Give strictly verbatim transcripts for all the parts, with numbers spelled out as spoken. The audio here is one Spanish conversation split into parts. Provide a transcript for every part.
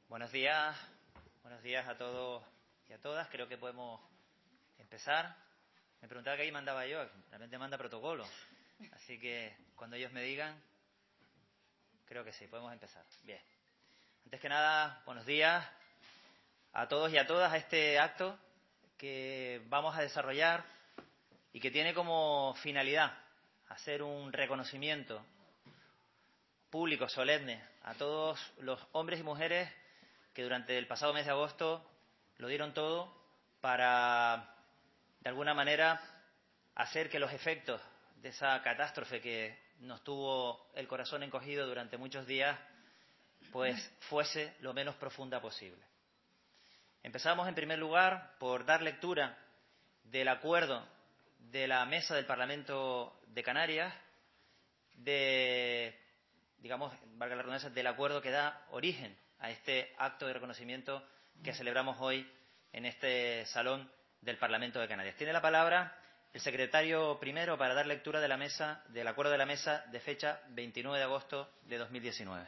Buenos días, buenos días a todos y a todas. Creo que podemos empezar. Me preguntaba qué ahí mandaba yo, realmente manda protocolo. Así que cuando ellos me digan, creo que sí, podemos empezar. Bien. Antes que nada, buenos días a todos y a todas a este acto que vamos a desarrollar y que tiene como finalidad hacer un reconocimiento público, solemne, a todos los hombres y mujeres que durante el pasado mes de agosto lo dieron todo para, de alguna manera, hacer que los efectos de esa catástrofe que nos tuvo el corazón encogido durante muchos días, pues fuese lo menos profunda posible. Empezamos, en primer lugar, por dar lectura del acuerdo de la Mesa del Parlamento de Canarias, de, digamos, valga la redundancia, del acuerdo que da origen a este acto de reconocimiento que celebramos hoy en este salón del Parlamento de Canarias. Tiene la palabra el secretario primero para dar lectura de la mesa, del acuerdo de la mesa de fecha veintinueve de agosto de dos mil diecinueve.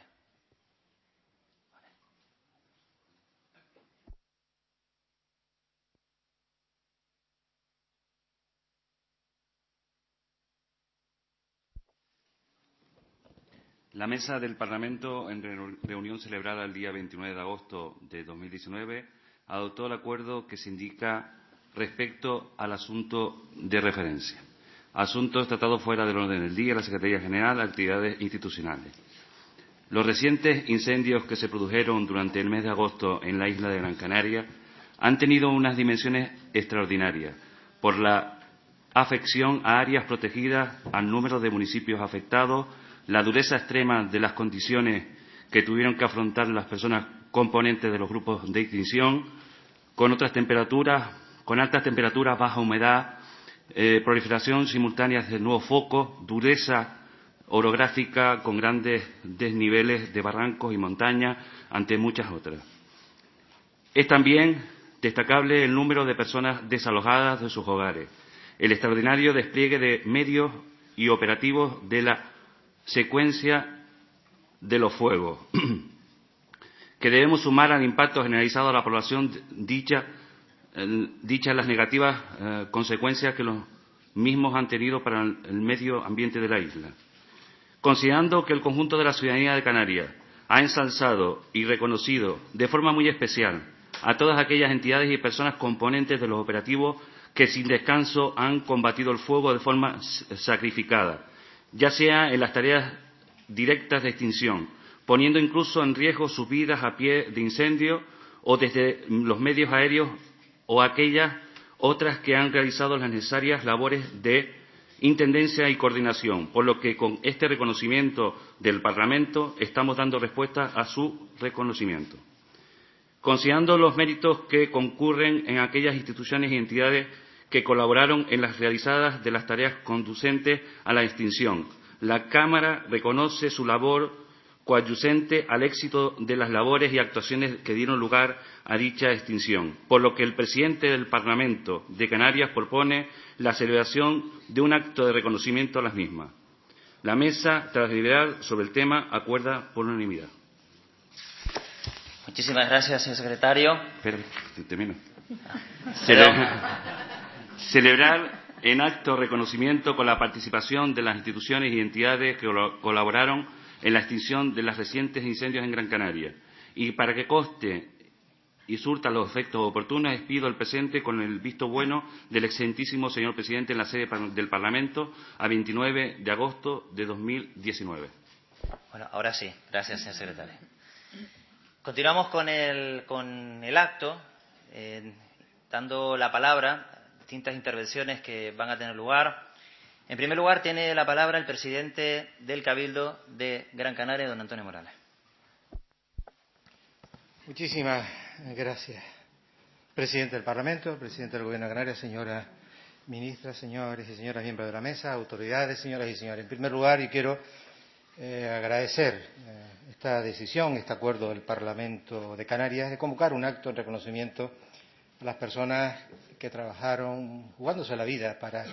La Mesa del Parlamento, en reunión celebrada el día veintinueve de agosto de dos mil diecinueve, adoptó el acuerdo que se indica respecto al asunto de referencia. Asuntos tratados fuera del orden del día de la Secretaría General, actividades institucionales. Los recientes incendios que se produjeron durante el mes de agosto en la isla de Gran Canaria han tenido unas dimensiones extraordinarias por la afección a áreas protegidas, al número de municipios afectados, la dureza extrema de las condiciones que tuvieron que afrontar las personas componentes de los grupos de extinción, con otras temperaturas, con altas temperaturas, baja humedad, eh, proliferación simultánea de nuevos focos, dureza orográfica con grandes desniveles de barrancos y montañas, ante muchas otras. Es también destacable el número de personas desalojadas de sus hogares, el extraordinario despliegue de medios y operativos de la secuencia de los fuegos, que debemos sumar al impacto generalizado a la población dicha, eh, dichas las negativas eh, consecuencias que los mismos han tenido para el, el medio ambiente de la isla. Considerando que el conjunto de la ciudadanía de Canarias ha ensalzado y reconocido de forma muy especial a todas aquellas entidades y personas componentes de los operativos que sin descanso han combatido el fuego de forma sacrificada, ya sea en las tareas directas de extinción, poniendo incluso en riesgo sus vidas a pie de incendio o desde los medios aéreos o aquellas otras que han realizado las necesarias labores de intendencia y coordinación, por lo que con este reconocimiento del Parlamento estamos dando respuesta a su reconocimiento. Considerando los méritos que concurren en aquellas instituciones y entidades que colaboraron en las realizadas de las tareas conducentes a la extinción, la Cámara reconoce su labor coadyuvante al éxito de las labores y actuaciones que dieron lugar a dicha extinción, por lo que el presidente del Parlamento de Canarias propone la celebración de un acto de reconocimiento a las mismas. La mesa, tras deliberar sobre el tema, acuerda por unanimidad. Muchísimas gracias, señor secretario. Espera, termino. Celebrar, celebrar en acto de reconocimiento con la participación de las instituciones y entidades que colaboraron en la extinción de los recientes incendios en Gran Canaria. Y para que conste y surta los efectos oportunos, pido el presente con el visto bueno del excelentísimo señor presidente en la sede del Parlamento a veintinueve de agosto de dos mil diecinueve. Bueno, ahora sí. Gracias, señor secretario. Continuamos con el, con el acto, eh, dando la palabra a distintas intervenciones que van a tener lugar. En primer lugar, tiene la palabra el presidente del Cabildo de Gran Canaria, don Antonio Morales. Muchísimas gracias, presidente del Parlamento, presidente del Gobierno de Canarias, señora ministra, señores y señoras miembros de la mesa, autoridades, señoras y señores. En primer lugar, y quiero eh, agradecer eh, esta decisión, este acuerdo del Parlamento de Canarias de convocar un acto en reconocimiento a las personas que trabajaron jugándose la vida para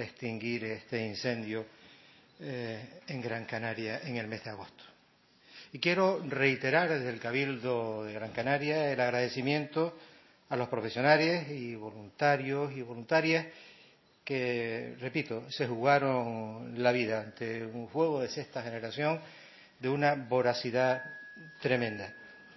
extinguir este incendio eh, en Gran Canaria en el mes de agosto. Y quiero reiterar desde el Cabildo de Gran Canaria el agradecimiento a los profesionales y voluntarios y voluntarias que, repito, se jugaron la vida ante un juego de sexta generación de una voracidad tremenda.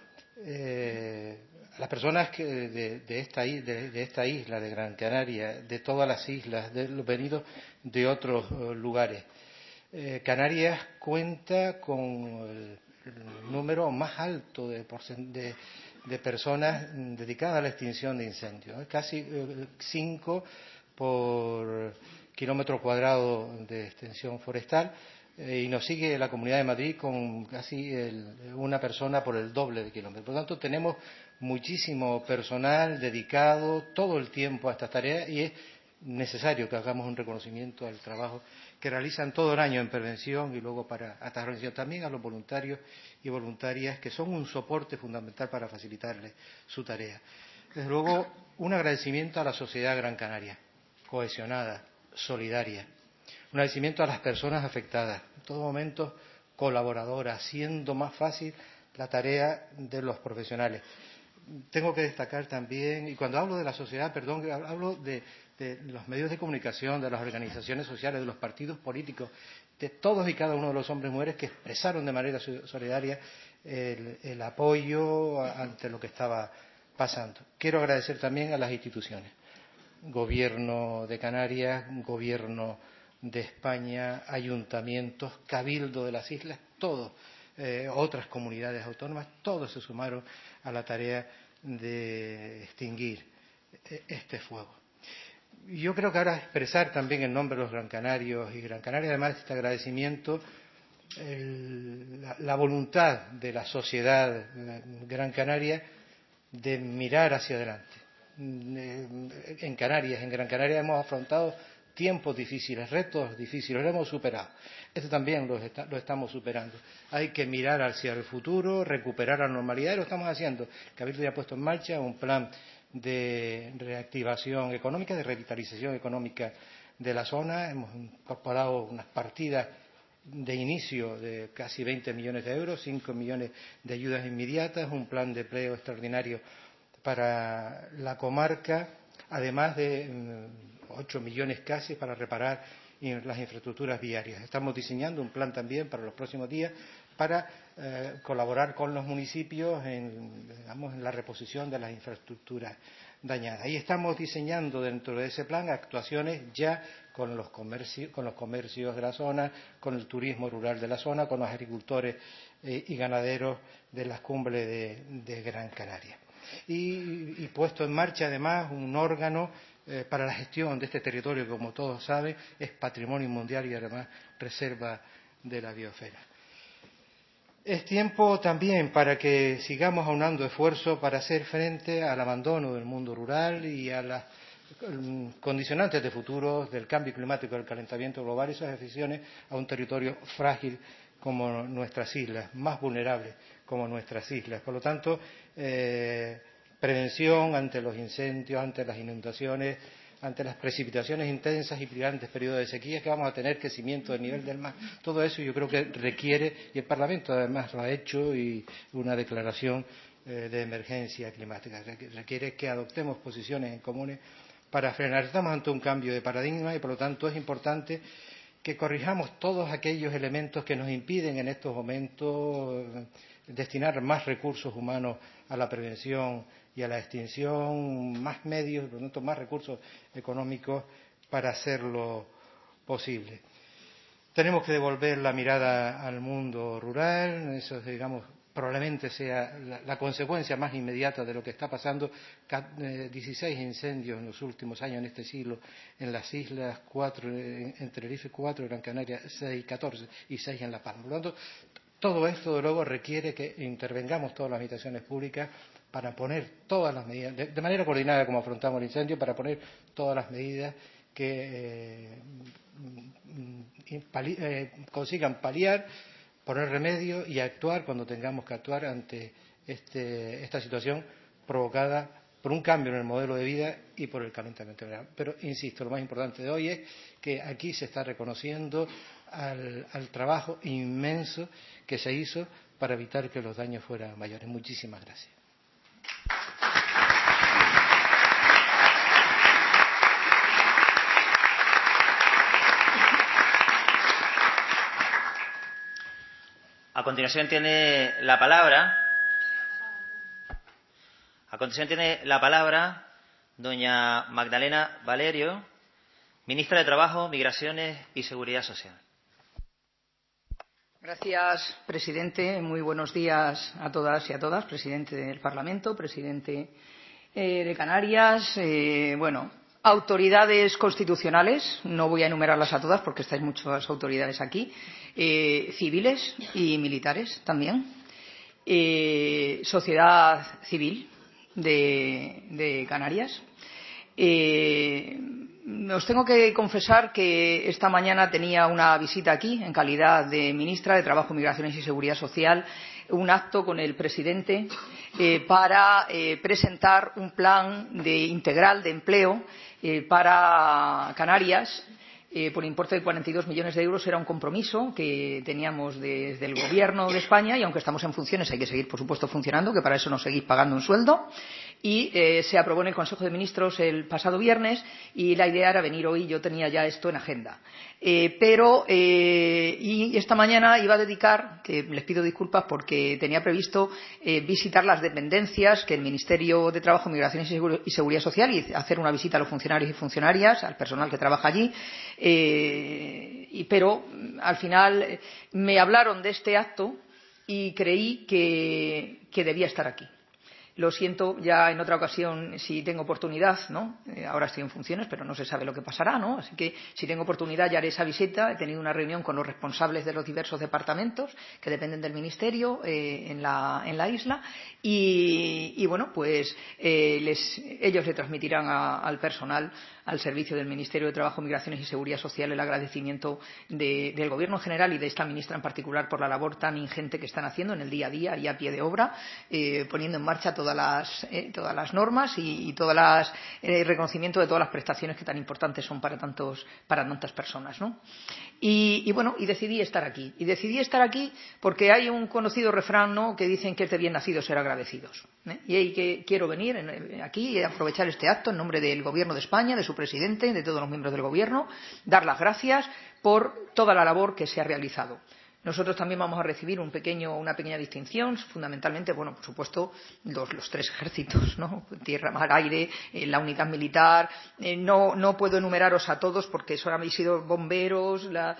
Eh, las personas que de, de, esta, de, de esta isla, de Gran Canaria, de todas las islas, de los venidos de otros uh, lugares. Eh, Canarias cuenta con el, el número más alto de, de, de personas dedicadas a la extinción de incendios, ¿eh? Casi eh, cinco por kilómetro cuadrado de extensión forestal. Eh, y nos sigue la Comunidad de Madrid con casi el, una persona por el doble de kilómetros. Por lo tanto, tenemos muchísimo personal dedicado todo el tiempo a estas tareas y es necesario que hagamos un reconocimiento al trabajo que realizan todo el año en prevención y luego para atajar la incendios. También a los voluntarios y voluntarias que son un soporte fundamental para facilitarles su tarea. Desde luego, un agradecimiento a la sociedad gran canaria, cohesionada, solidaria. Un agradecimiento a las personas afectadas, en todo momento colaboradoras, haciendo más fácil la tarea de los profesionales. Tengo que destacar también, y cuando hablo de la sociedad, perdón, hablo de, de los medios de comunicación, de las organizaciones sociales, de los partidos políticos, de todos y cada uno de los hombres y mujeres que expresaron de manera solidaria el, el apoyo ante lo que estaba pasando. Quiero agradecer también a las instituciones, Gobierno de Canarias, Gobierno de España, ayuntamientos, Cabildo de las islas, todos, eh, otras comunidades autónomas, todos se sumaron a la tarea de extinguir este fuego. Yo creo que ahora expresar también en nombre de los gran canarios y Gran Canaria, además de este agradecimiento, el, la, la voluntad de la sociedad gran canaria de mirar hacia adelante. En Canarias, en Gran Canaria hemos afrontado tiempos difíciles, retos difíciles, lo hemos superado. Esto también lo, está, lo estamos superando. Hay que mirar hacia el futuro, recuperar la normalidad y lo estamos haciendo. El Cabildo ya ha puesto en marcha un plan de reactivación económica, de revitalización económica de la zona. Hemos incorporado unas partidas de inicio de casi veinte millones de euros, cinco millones de ayudas inmediatas, un plan de empleo extraordinario para la comarca, además de ocho millones casi para reparar las infraestructuras viarias. Estamos diseñando un plan también para los próximos días para eh, colaborar con los municipios en, digamos, en la reposición de las infraestructuras dañadas. Y estamos diseñando dentro de ese plan actuaciones ya con los comercios, con los comercios de la zona, con el turismo rural de la zona, con los agricultores eh, y ganaderos de las cumbres de, de Gran Canaria. Y, y puesto en marcha además un órgano eh, para la gestión de este territorio que, como todos saben, es patrimonio mundial y además reserva de la biosfera. Es tiempo también para que sigamos aunando esfuerzos para hacer frente al abandono del mundo rural y a las condicionantes de futuro del cambio climático, del calentamiento global y sus afecciones a un territorio frágil como nuestras islas, más vulnerables como nuestras islas. Por lo tanto, eh, prevención ante los incendios, ante las inundaciones, ante las precipitaciones intensas y brillantes periodos de sequía que vamos a tener, crecimiento del nivel del mar. Todo eso yo creo que requiere, y el Parlamento además lo ha hecho, y una declaración eh, de emergencia climática. Requiere que adoptemos posiciones en comunes para frenar. Estamos ante un cambio de paradigma y, por lo tanto, es importante que corrijamos todos aquellos elementos que nos impiden en estos momentos destinar más recursos humanos a la prevención y a la extinción, más medios, por lo tanto, más recursos económicos para hacerlo posible. Tenemos que devolver la mirada al mundo rural, eso, digamos, probablemente sea la, la consecuencia más inmediata de lo que está pasando. dieciséis incendios en los últimos años en este siglo en las islas, cuatro en Tenerife, cuatro, Gran Canaria, seis, catorce y seis en La Palma. Por lo tanto, todo esto, de luego, requiere que intervengamos todas las administraciones públicas para poner todas las medidas, de, de manera coordinada como afrontamos el incendio, para poner todas las medidas que eh, pali, eh, consigan paliar, poner remedio y actuar cuando tengamos que actuar ante este, esta situación provocada por un cambio en el modelo de vida y por el calentamiento global. Pero, insisto, lo más importante de hoy es que aquí se está reconociendo al, al trabajo inmenso que se hizo para evitar que los daños fueran mayores. Muchísimas gracias. A continuación tiene la palabra. A continuación tiene la palabra doña Magdalena Valerio, ministra de Trabajo, Migraciones y Seguridad Social. Gracias, presidente. Muy buenos días a todas y a todas. Presidente del Parlamento, presidente eh, de Canarias. Eh, bueno, autoridades constitucionales. No voy a enumerarlas a todas porque estáis muchas autoridades aquí. Eh, civiles y militares también. Eh, sociedad civil de, de Canarias. Eh, os tengo que confesar que esta mañana tenía una visita aquí en calidad de ministra de Trabajo, Migraciones y Seguridad Social, un acto con el presidente eh, para eh, presentar un plan de, integral de empleo eh, para Canarias eh, por importe de cuarenta y dos millones de euros. Era un compromiso que teníamos desde el Gobierno de España y aunque estamos en funciones hay que seguir, por supuesto, funcionando, que para eso nos seguís pagando un sueldo. Y eh, se aprobó en el Consejo de Ministros el pasado viernes y la idea era venir hoy. Yo tenía ya esto en agenda. Eh, pero eh, y esta mañana iba a dedicar, que les pido disculpas porque tenía previsto eh, visitar las dependencias que el Ministerio de Trabajo, Migraciones y Seguridad Social y hacer una visita a los funcionarios y funcionarias, al personal que trabaja allí. Eh, y, pero al final me hablaron de este acto y creí que, que debía estar aquí. Lo siento, ya en otra ocasión, si tengo oportunidad, ¿no? Eh, ahora estoy en funciones, pero no se sabe lo que pasará, ¿no? Así que si tengo oportunidad ya haré esa visita. He tenido una reunión con los responsables de los diversos departamentos que dependen del Ministerio eh, en, la, en la isla y, y bueno, pues eh, les, ellos le transmitirán a, al personal, al servicio del Ministerio de Trabajo, Migraciones y Seguridad Social, el agradecimiento de, del Gobierno en general y de esta ministra en particular por la labor tan ingente que están haciendo en el día a día y a pie de obra, eh, poniendo en marcha todas las, eh, todas las normas y, y todo el eh, reconocimiento de todas las prestaciones que tan importantes son para, tantos, para tantas personas, ¿no? Y, y bueno, y decidí estar aquí. Y decidí estar aquí porque hay un conocido refrán, ¿no?, que dicen que es de bien nacidos ser agradecidos, ¿eh? Y ahí que quiero venir en, aquí y aprovechar este acto en nombre del Gobierno de España, de su presidente, de todos los miembros del Gobierno, dar las gracias por toda la labor que se ha realizado. Nosotros también vamos a recibir un pequeño, una pequeña distinción, fundamentalmente, bueno, por supuesto, los, los tres ejércitos, ¿no? Tierra, mar, aire, eh, la unidad militar. Eh, no, no puedo enumeraros a todos porque solo habéis sido bomberos, la,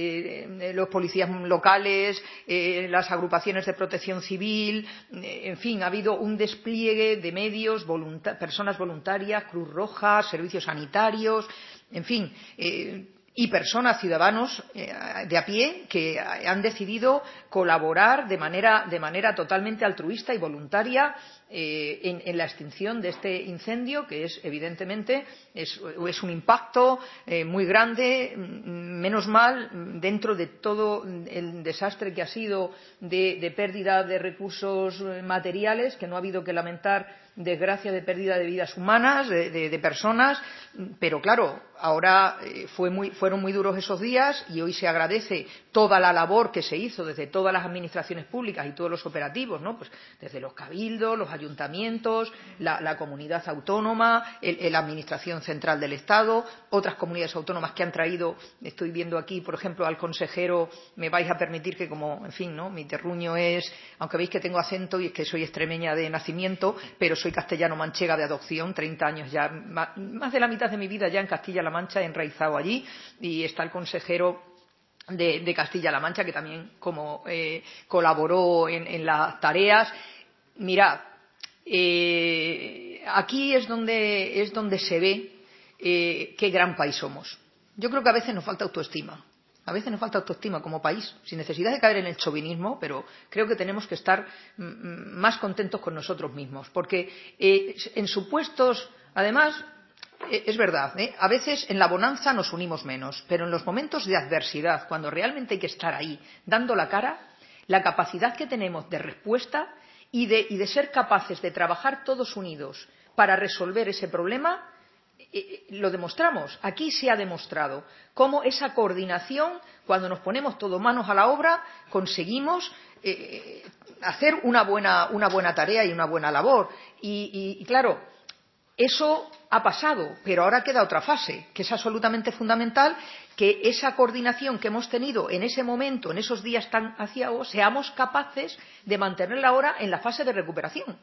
eh, los policías locales, eh, las agrupaciones de protección civil, eh, en fin, ha habido un despliegue de medios, volunta- personas voluntarias, Cruz Roja, servicios sanitarios, en fin. Eh, y personas, ciudadanos eh, de a pie que han decidido colaborar de manera, de manera totalmente altruista y voluntaria eh, en, en la extinción de este incendio, que es evidentemente es, es un impacto eh, muy grande. Menos mal, dentro de todo el desastre que ha sido de, de pérdida de recursos materiales, que no ha habido que lamentar desgracia de pérdida de vidas humanas, de, de, de personas, pero claro, ahora eh, fue muy, fueron muy duros esos días y hoy se agradece toda la labor que se hizo desde todas las administraciones públicas y todos los operativos, ¿no? Pues desde los cabildos, los ayuntamientos, la, la comunidad autónoma, el, el, la administración central del Estado, otras comunidades autónomas que han traído, estoy viendo aquí, por ejemplo, al consejero, me vais a permitir que como, en fin, ¿no?, mi terruño es, aunque veis que tengo acento y es que soy extremeña de nacimiento, pero soy castellano-manchega de adopción, treinta años ya, más de la mitad de mi vida ya en Castilla-La Mancha, he enraizado allí, y está el consejero de, de Castilla-La Mancha, que también como eh, colaboró en, en las tareas. Mirad, eh, aquí es donde, es donde se ve eh, qué gran país somos. Yo creo que a veces nos falta autoestima. A veces nos falta autoestima como país, sin necesidad de caer en el chauvinismo, pero creo que tenemos que estar más contentos con nosotros mismos, porque eh, en supuestos, además, eh, es verdad, ¿eh? A veces en la bonanza nos unimos menos, pero en los momentos de adversidad, cuando realmente hay que estar ahí, dando la cara, la capacidad que tenemos de respuesta y de, y de ser capaces de trabajar todos unidos para resolver ese problema eh, lo demostramos. Aquí se ha demostrado cómo esa coordinación, cuando nos ponemos todos manos a la obra, conseguimos eh, hacer una buena, una buena tarea y una buena labor. Y, y, y claro, eso ha pasado, pero ahora queda otra fase, que es absolutamente fundamental, que esa coordinación que hemos tenido en ese momento, en esos días tan aciagos, seamos capaces de mantenerla ahora en la fase de recuperación.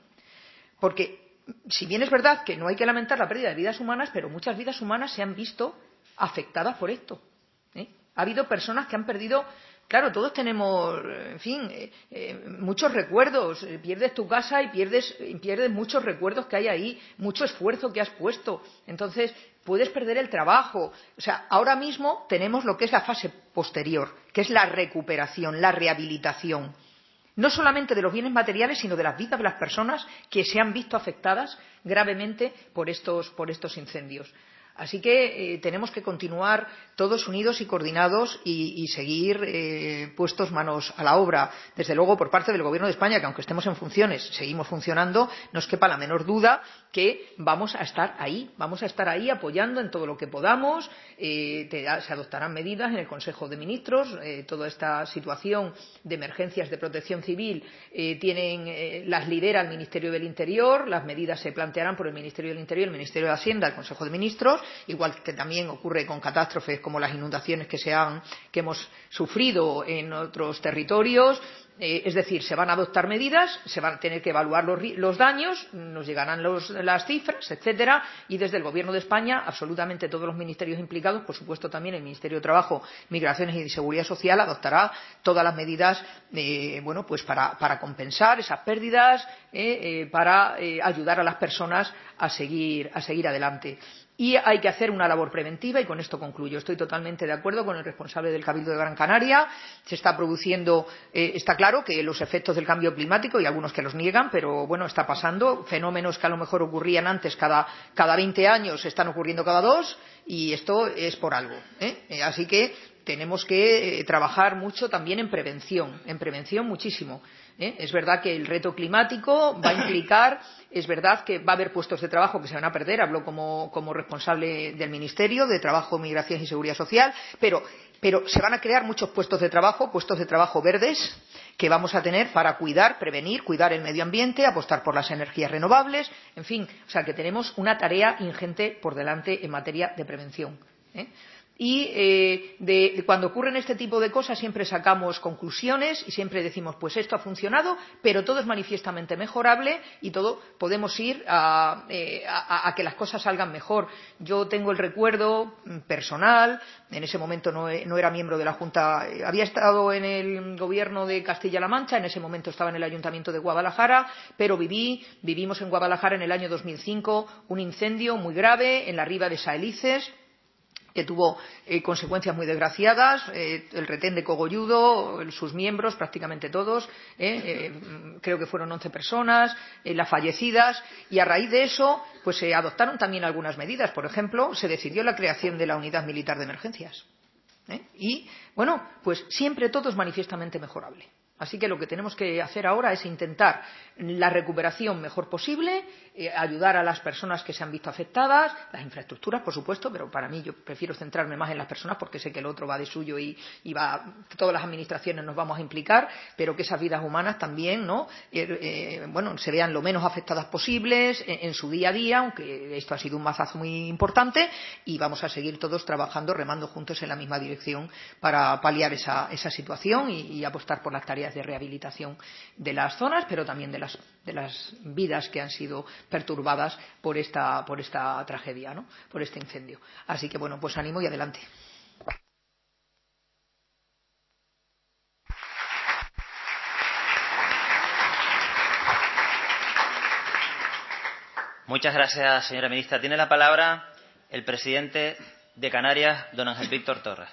Porque, si bien es verdad que no hay que lamentar la pérdida de vidas humanas, pero muchas vidas humanas se han visto afectadas por esto, ¿eh? Ha habido personas que han perdido. Claro, todos tenemos, en fin, eh, eh, muchos recuerdos. Pierdes tu casa y pierdes, pierdes muchos recuerdos que hay ahí, mucho esfuerzo que has puesto. Entonces, puedes perder el trabajo. O sea, ahora mismo tenemos lo que es la fase posterior, que es la recuperación, la rehabilitación. No solamente de los bienes materiales, sino de las vidas de las personas que se han visto afectadas gravemente por estos, por estos incendios. Así que eh, tenemos que continuar todos unidos y coordinados y, y seguir eh, puestos manos a la obra. Desde luego, por parte del Gobierno de España, que aunque estemos en funciones, seguimos funcionando, no os quepa la menor duda que vamos a estar ahí, vamos a estar ahí apoyando en todo lo que podamos. Eh, te, se adoptarán medidas en el Consejo de Ministros. Eh, toda esta situación de emergencias de protección civil eh, tienen, eh, las lidera el Ministerio del Interior. Las medidas se plantearán por el Ministerio del Interior, el Ministerio de Hacienda, el Consejo de Ministros, igual que también ocurre con catástrofes como las inundaciones que, se han, que hemos sufrido en otros territorios. Eh, es decir, se van a adoptar medidas, se van a tener que evaluar los, los daños, nos llegarán los, las cifras, etcétera, y desde el Gobierno de España, absolutamente todos los ministerios implicados, por supuesto también el Ministerio de Trabajo, Migraciones y Seguridad Social, adoptará todas las medidas eh, bueno, pues para, para compensar esas pérdidas, eh, eh, para eh, ayudar a las personas a seguir, a seguir adelante. Y hay que hacer una labor preventiva, y con esto concluyo. Estoy totalmente de acuerdo con el responsable del Cabildo de Gran Canaria. Se está produciendo, eh, está claro que los efectos del cambio climático, y algunos que los niegan, pero bueno, está pasando. Fenómenos que a lo mejor ocurrían antes cada, cada veinte años están ocurriendo cada dos, y esto es por algo, ¿eh? Así que tenemos que eh, trabajar mucho también en prevención, en prevención muchísimo. ¿Eh? Es verdad que el reto climático va a implicar, es verdad que va a haber puestos de trabajo que se van a perder, hablo como, como responsable del Ministerio de Trabajo, Migraciones y Seguridad Social, pero, pero se van a crear muchos puestos de trabajo, puestos de trabajo verdes, que vamos a tener para cuidar, prevenir, cuidar el medio ambiente, apostar por las energías renovables, en fin, o sea que tenemos una tarea ingente por delante en materia de prevención, ¿eh? Y eh, de, de cuando ocurren este tipo de cosas siempre sacamos conclusiones y siempre decimos, pues esto ha funcionado, pero todo es manifiestamente mejorable y todo podemos ir a, eh, a, a que las cosas salgan mejor. Yo tengo el recuerdo personal, en ese momento no, no era miembro de la Junta, había estado en el gobierno de Castilla-La Mancha, en ese momento estaba en el Ayuntamiento de Guadalajara, pero viví, vivimos en Guadalajara en el año dos mil cinco un incendio muy grave en la Riva de Saelices, que tuvo eh, consecuencias muy desgraciadas, eh, el retén de Cogolludo, sus miembros, prácticamente todos, eh, eh, creo que fueron once personas, eh, las fallecidas, y a raíz de eso pues se adoptaron también algunas medidas. Por ejemplo, se decidió la creación de la Unidad Militar de Emergencias. ¿eh? Y, bueno, pues siempre todo es manifiestamente mejorable. Así que lo que tenemos que hacer ahora es intentar la recuperación mejor posible, eh, ayudar a las personas que se han visto afectadas, las infraestructuras, por supuesto, pero para mí yo prefiero centrarme más en las personas porque sé que el otro va de suyo y, y va, todas las administraciones nos vamos a implicar, pero que esas vidas humanas también, ¿no? Eh, eh, bueno, se vean lo menos afectadas posibles en, en su día a día, aunque esto ha sido un mazazo muy importante, y vamos a seguir todos trabajando, remando juntos en la misma dirección para paliar esa, esa situación y, y apostar por las tareas de rehabilitación de las zonas, pero también de las, de las vidas que han sido perturbadas por esta, por esta tragedia, ¿no? Por este incendio. Así que, bueno, pues ánimo y adelante. Muchas gracias, señora ministra. Tiene la palabra el presidente de Canarias, don Ángel Víctor Torres.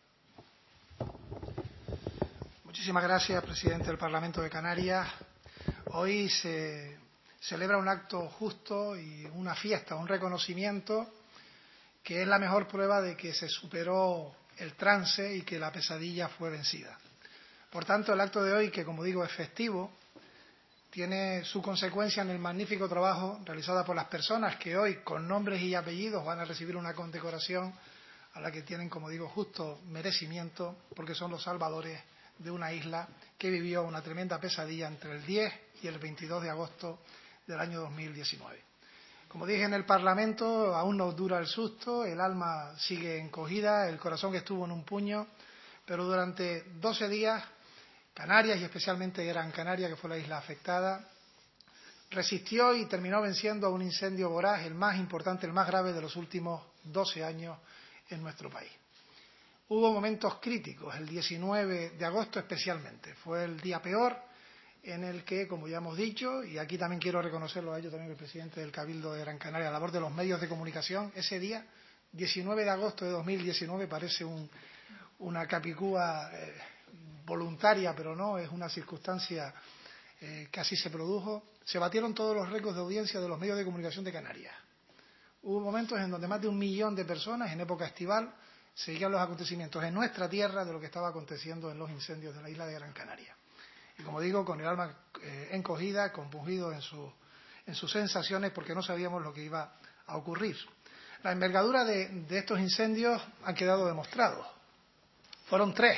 Muchísimas gracias, presidente del Parlamento de Canarias. Hoy se celebra un acto justo y una fiesta, un reconocimiento que es la mejor prueba de que se superó el trance y que la pesadilla fue vencida. Por tanto, el acto de hoy, que como digo es festivo, tiene su consecuencia en el magnífico trabajo realizado por las personas que hoy, con nombres y apellidos, van a recibir una condecoración a la que tienen, como digo, justo merecimiento, porque son los salvadores de una isla que vivió una tremenda pesadilla entre el diez y el veintidós de agosto del año dos mil diecinueve. Como dije en el Parlamento, aún nos dura el susto, el alma sigue encogida, el corazón estuvo en un puño, pero durante doce días, Canarias y especialmente Gran Canaria, que fue la isla afectada, resistió y terminó venciendo a un incendio voraz, el más importante, el más grave de los últimos doce años en nuestro país. Hubo momentos críticos, el diecinueve de agosto especialmente, fue el día peor en el que, como ya hemos dicho, y aquí también quiero reconocerlo a ello también el presidente del Cabildo de Gran Canaria, la labor de los medios de comunicación, ese día, diecinueve de agosto de dos mil diecinueve, parece un, una capicúa eh, voluntaria, pero no, es una circunstancia eh, que así se produjo. Se batieron todos los récords de audiencia de los medios de comunicación de Canarias. Hubo momentos en donde más de un millón de personas, en época estival, seguían los acontecimientos en nuestra tierra de lo que estaba aconteciendo en los incendios de la isla de Gran Canaria. Y como digo, con el alma eh, encogida, compungido en, su, en sus sensaciones, porque no sabíamos lo que iba a ocurrir. La envergadura de, de estos incendios ha quedado demostrado. Fueron tres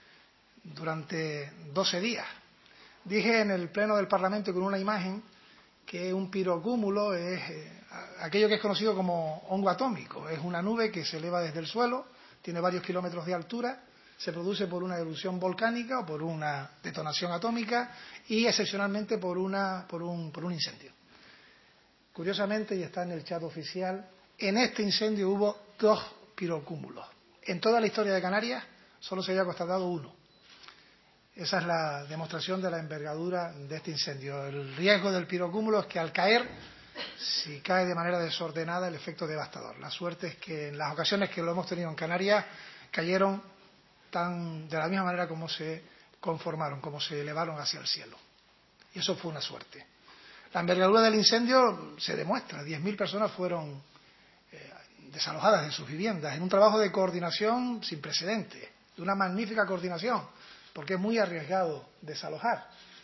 durante doce días. Dije en el Pleno del Parlamento con una imagen que un pirocúmulo es eh, aquello que es conocido como hongo atómico. Es una nube que se eleva desde el suelo, tiene varios kilómetros de altura, se produce por una erupción volcánica o por una detonación atómica y excepcionalmente por, una, por, un, por un incendio. Curiosamente, y está en el chat oficial, en este incendio hubo dos pirocúmulos. En toda la historia de Canarias solo se había constatado uno. Esa es la demostración de la envergadura de este incendio. El riesgo del pirocúmulo es que al caer, si cae de manera desordenada, el efecto es devastador. La suerte es que en las ocasiones que lo hemos tenido en Canarias, cayeron tan, de la misma manera como se conformaron, como se elevaron hacia el cielo. Y eso fue una suerte. La envergadura del incendio se demuestra. diez mil personas fueron eh, desalojadas de sus viviendas en un trabajo de coordinación sin precedentes, de una magnífica coordinación, porque es muy arriesgado desalojar.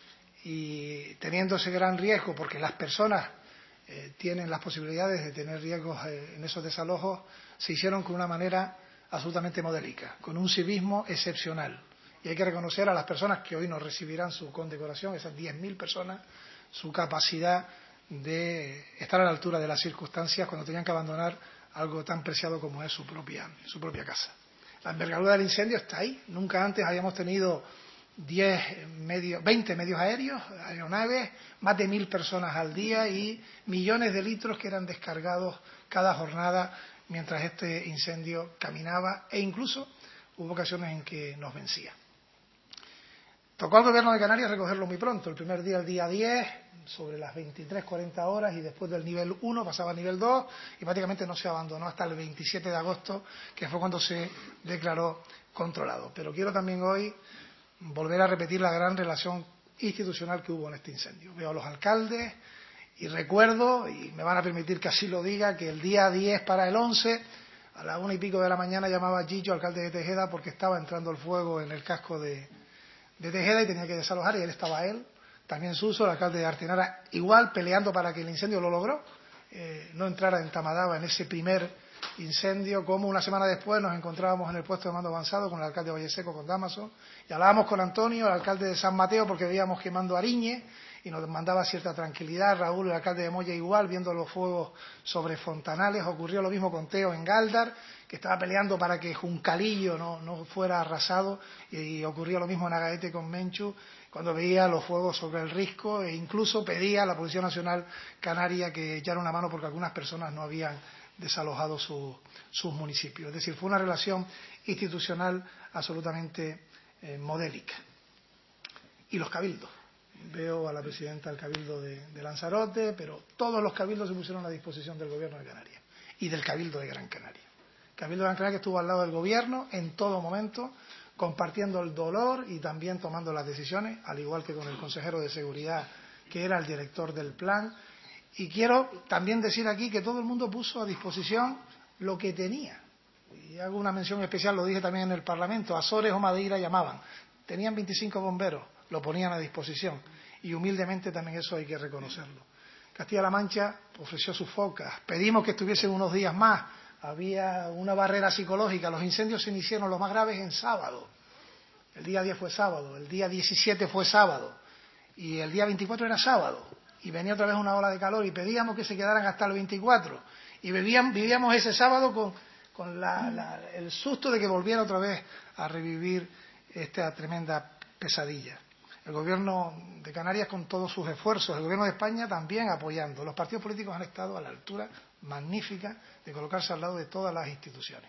Y teniendo ese gran riesgo, porque las personas eh, tienen las posibilidades de tener riesgos eh, en esos desalojos, se hicieron con una manera absolutamente modélica, con un civismo excepcional. Y hay que reconocer a las personas que hoy nos recibirán su condecoración, esas diez mil personas, su capacidad de estar a la altura de las circunstancias cuando tenían que abandonar algo tan preciado como es su propia, su propia casa. La envergadura del incendio está ahí. Nunca antes habíamos tenido diez medios, veinte medios aéreos, aeronaves, más de mil personas al día y millones de litros que eran descargados cada jornada mientras este incendio caminaba e incluso hubo ocasiones en que nos vencía. Tocó al Gobierno de Canarias recogerlo muy pronto. El primer día, el día diez, sobre las veintitrés cuarenta horas, y después del nivel uno pasaba al nivel dos y prácticamente no se abandonó hasta el veintisiete de agosto, que fue cuando se declaró controlado. Pero quiero también hoy volver a repetir la gran relación institucional que hubo en este incendio. Veo a los alcaldes y recuerdo, y me van a permitir que así lo diga, que el día diez para el once, a la una y pico de la mañana, llamaba a Gillo, alcalde de Tejeda, porque estaba entrando el fuego en el casco de de Tejeda y tenía que desalojar, y él estaba él, también Suso, el alcalde de Artenara, igual peleando para que el incendio lo logró, eh, no entrara en Tamadaba en ese primer incendio, como una semana después nos encontrábamos en el puesto de mando avanzado con el alcalde de Valleseco, con Dámaso, y hablábamos con Antonio, el alcalde de San Mateo, porque veíamos quemando Ariñe, y nos mandaba cierta tranquilidad. Raúl, el alcalde de Moya, igual, viendo los fuegos sobre Fontanales. Ocurrió lo mismo con Teo en Galdar, que estaba peleando para que Juncalillo no, no fuera arrasado, y, y ocurrió lo mismo en Agaete con Menchu, cuando veía los fuegos sobre el Risco, e incluso pedía a la Policía Nacional Canaria que echara una mano porque algunas personas no habían desalojado su, sus municipios. Es decir, fue una relación institucional absolutamente eh, modélica. Y los cabildos. Veo a la presidenta del Cabildo de, de Lanzarote, pero todos los cabildos se pusieron a disposición del Gobierno de Canarias y del Cabildo de Gran Canaria. El Cabildo de Gran Canaria estuvo al lado del Gobierno en todo momento, compartiendo el dolor y también tomando las decisiones, al igual que con el consejero de Seguridad, que era el director del plan. Y quiero también decir aquí que todo el mundo puso a disposición lo que tenía. Y hago una mención especial, lo dije también en el Parlamento, Azores o Madeira llamaban. Tenían veinticinco bomberos, lo ponían a disposición. y humildemente también eso hay que reconocerlo. Castilla-La Mancha ofreció sus focas, pedimos que estuviesen unos días más, había una barrera psicológica, los incendios se iniciaron los más graves en sábado, el día diez fue sábado, el día diecisiete fue sábado y el día veinticuatro era sábado y venía otra vez una ola de calor y pedíamos que se quedaran hasta el veinticuatro y vivíamos, vivíamos ese sábado con, con la, la, el susto de que volviera otra vez a revivir esta tremenda pesadilla. El Gobierno de Canarias con todos sus esfuerzos, el Gobierno de España también apoyando. Los partidos políticos han estado a la altura magnífica de colocarse al lado de todas las instituciones.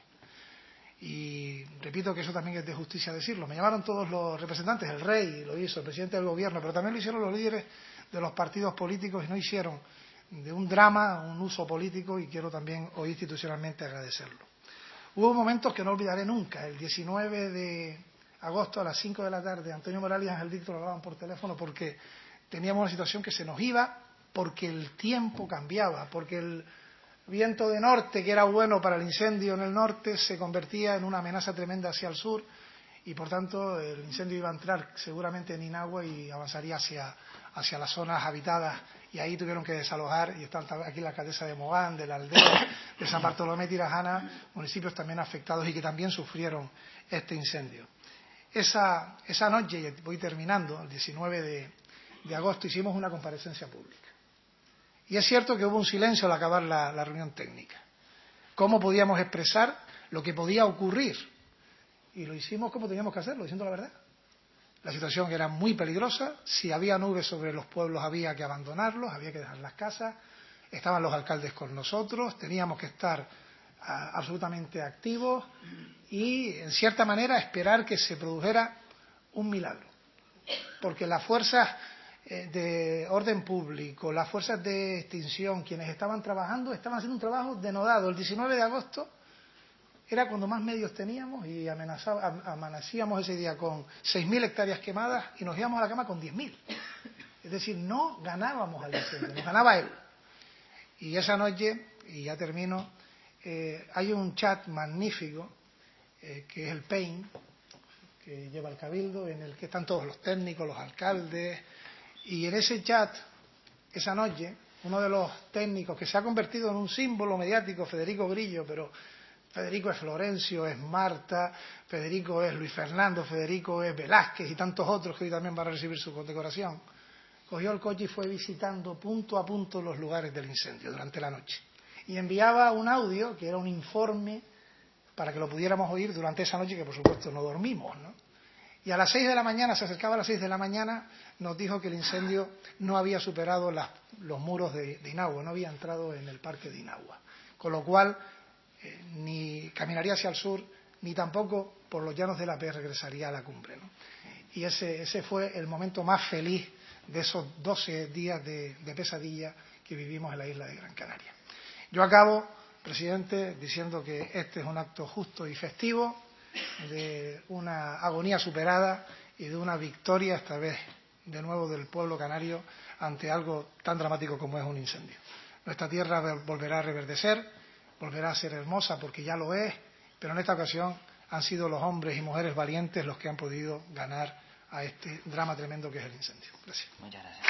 Y repito que eso también es de justicia decirlo. Me llamaron todos los representantes, el rey lo hizo, el presidente del Gobierno, pero también lo hicieron los líderes de los partidos políticos y no hicieron de un drama un uso político y quiero también hoy institucionalmente agradecerlo. Hubo momentos que no olvidaré nunca, el diecinueve de agosto a las cinco de la tarde, Antonio Morales y Ángel Víctor hablaban por teléfono porque teníamos una situación que se nos iba, porque el tiempo cambiaba, porque el viento de norte, que era bueno para el incendio en el norte, se convertía en una amenaza tremenda hacia el sur y, por tanto, el incendio iba a entrar seguramente en Inagua y avanzaría hacia, hacia las zonas habitadas y ahí tuvieron que desalojar y están aquí la alcaldesa de Mogán, de la Aldea, de San Bartolomé Tirajana, municipios también afectados y que también sufrieron este incendio. Esa, esa noche, y voy terminando, el diecinueve de, de agosto, hicimos una comparecencia pública. Y es cierto que hubo un silencio al acabar la, la reunión técnica. ¿Cómo podíamos expresar lo que podía ocurrir? Y lo hicimos como teníamos que hacerlo, diciendo la verdad. La situación era muy peligrosa, si había nubes sobre los pueblos había que abandonarlos, había que dejar las casas, estaban los alcaldes con nosotros, teníamos que estar a, absolutamente activos y, en cierta manera, esperar que se produjera un milagro. Porque las fuerzas eh, de orden público, las fuerzas de extinción, quienes estaban trabajando, estaban haciendo un trabajo denodado. El diecinueve de agosto era cuando más medios teníamos y amanecíamos ese día con seis mil hectáreas quemadas y nos íbamos a la cama con diez mil. Es decir, no ganábamos al incendio, nos ganaba él. Y esa noche, y ya termino, eh, hay un chat magnífico eh, que es el P E I N, que lleva el Cabildo, en el que están todos los técnicos, los alcaldes, y en ese chat, esa noche, uno de los técnicos que se ha convertido en un símbolo mediático, Federico Grillo, pero Federico es Florencio, es Marta, Federico es Luis Fernando, Federico es Velázquez y tantos otros que hoy también van a recibir su condecoración, cogió el coche y fue visitando punto a punto los lugares del incendio durante la noche. Y enviaba un audio, que era un informe, para que lo pudiéramos oír durante esa noche, que por supuesto no dormimos, ¿no? Y a las seis de la mañana, se acercaba a las seis de la mañana, nos dijo que el incendio no había superado las, los muros de, de Inagua, no había entrado en el parque de Inagua. Con lo cual, eh, ni caminaría hacia el sur, ni tampoco por los llanos de la P regresaría a la cumbre, ¿no? Y ese, ese fue el momento más feliz de esos doce días de, de pesadilla que vivimos en la isla de Gran Canaria. Yo acabo, presidente, diciendo que este es un acto justo y festivo, de una agonía superada y de una victoria, esta vez de nuevo del pueblo canario, ante algo tan dramático como es un incendio. Nuestra tierra volverá a reverdecer, volverá a ser hermosa porque ya lo es, pero en esta ocasión han sido los hombres y mujeres valientes los que han podido ganar a este drama tremendo que es el incendio. Gracias. Muchas gracias.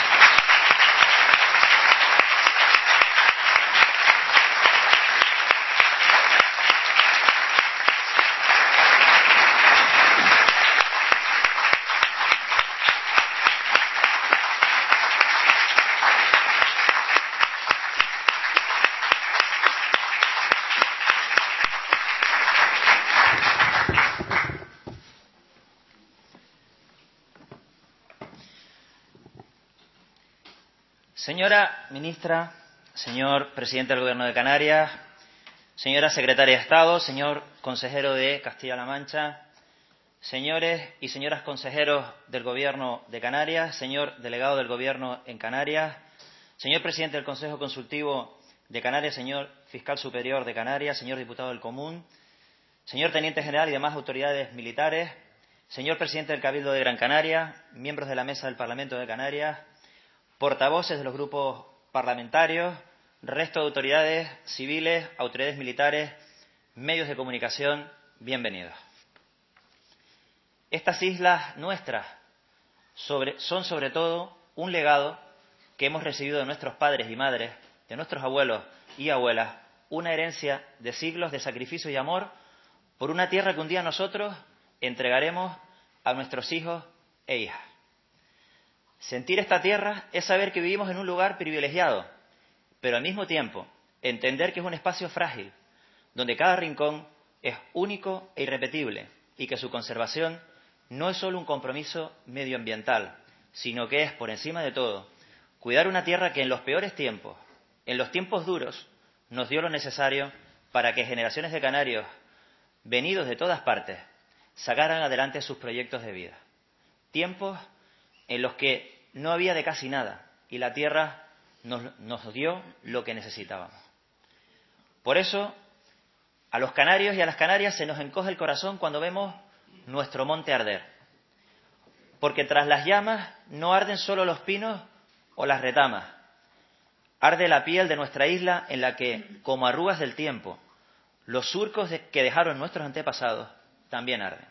Señora ministra, señor presidente del Gobierno de Canarias, señora secretaria de Estado, señor consejero de Castilla-La Mancha, señores y señoras consejeros del Gobierno de Canarias, señor delegado del Gobierno en Canarias, señor presidente del Consejo Consultivo de Canarias, señor fiscal superior de Canarias, señor diputado del Común, señor teniente general y demás autoridades militares, señor presidente del Cabildo de Gran Canaria, miembros de la Mesa del Parlamento de Canarias, portavoces de los grupos parlamentarios, resto de autoridades civiles, autoridades militares, medios de comunicación, bienvenidos. Estas islas nuestras, sobre, son sobre todo un legado que hemos recibido de nuestros padres y madres, de nuestros abuelos y abuelas, una herencia de siglos de sacrificio y amor por una tierra que un día nosotros entregaremos a nuestros hijos e hijas. Sentir esta tierra es saber que vivimos en un lugar privilegiado, pero al mismo tiempo entender que es un espacio frágil, donde cada rincón es único e irrepetible y que su conservación no es solo un compromiso medioambiental, sino que es, por encima de todo, cuidar una tierra que en los peores tiempos, en los tiempos duros, nos dio lo necesario para que generaciones de canarios, venidos de todas partes, sacaran adelante sus proyectos de vida. Tiempos en los que no había de casi nada y la tierra nos, nos dio lo que necesitábamos. Por eso, a los canarios y a las canarias se nos encoge el corazón cuando vemos nuestro monte arder. Porque tras las llamas no arden solo los pinos o las retamas. Arde la piel de nuestra isla en la que, como arrugas del tiempo, los surcos de, que dejaron nuestros antepasados también arden.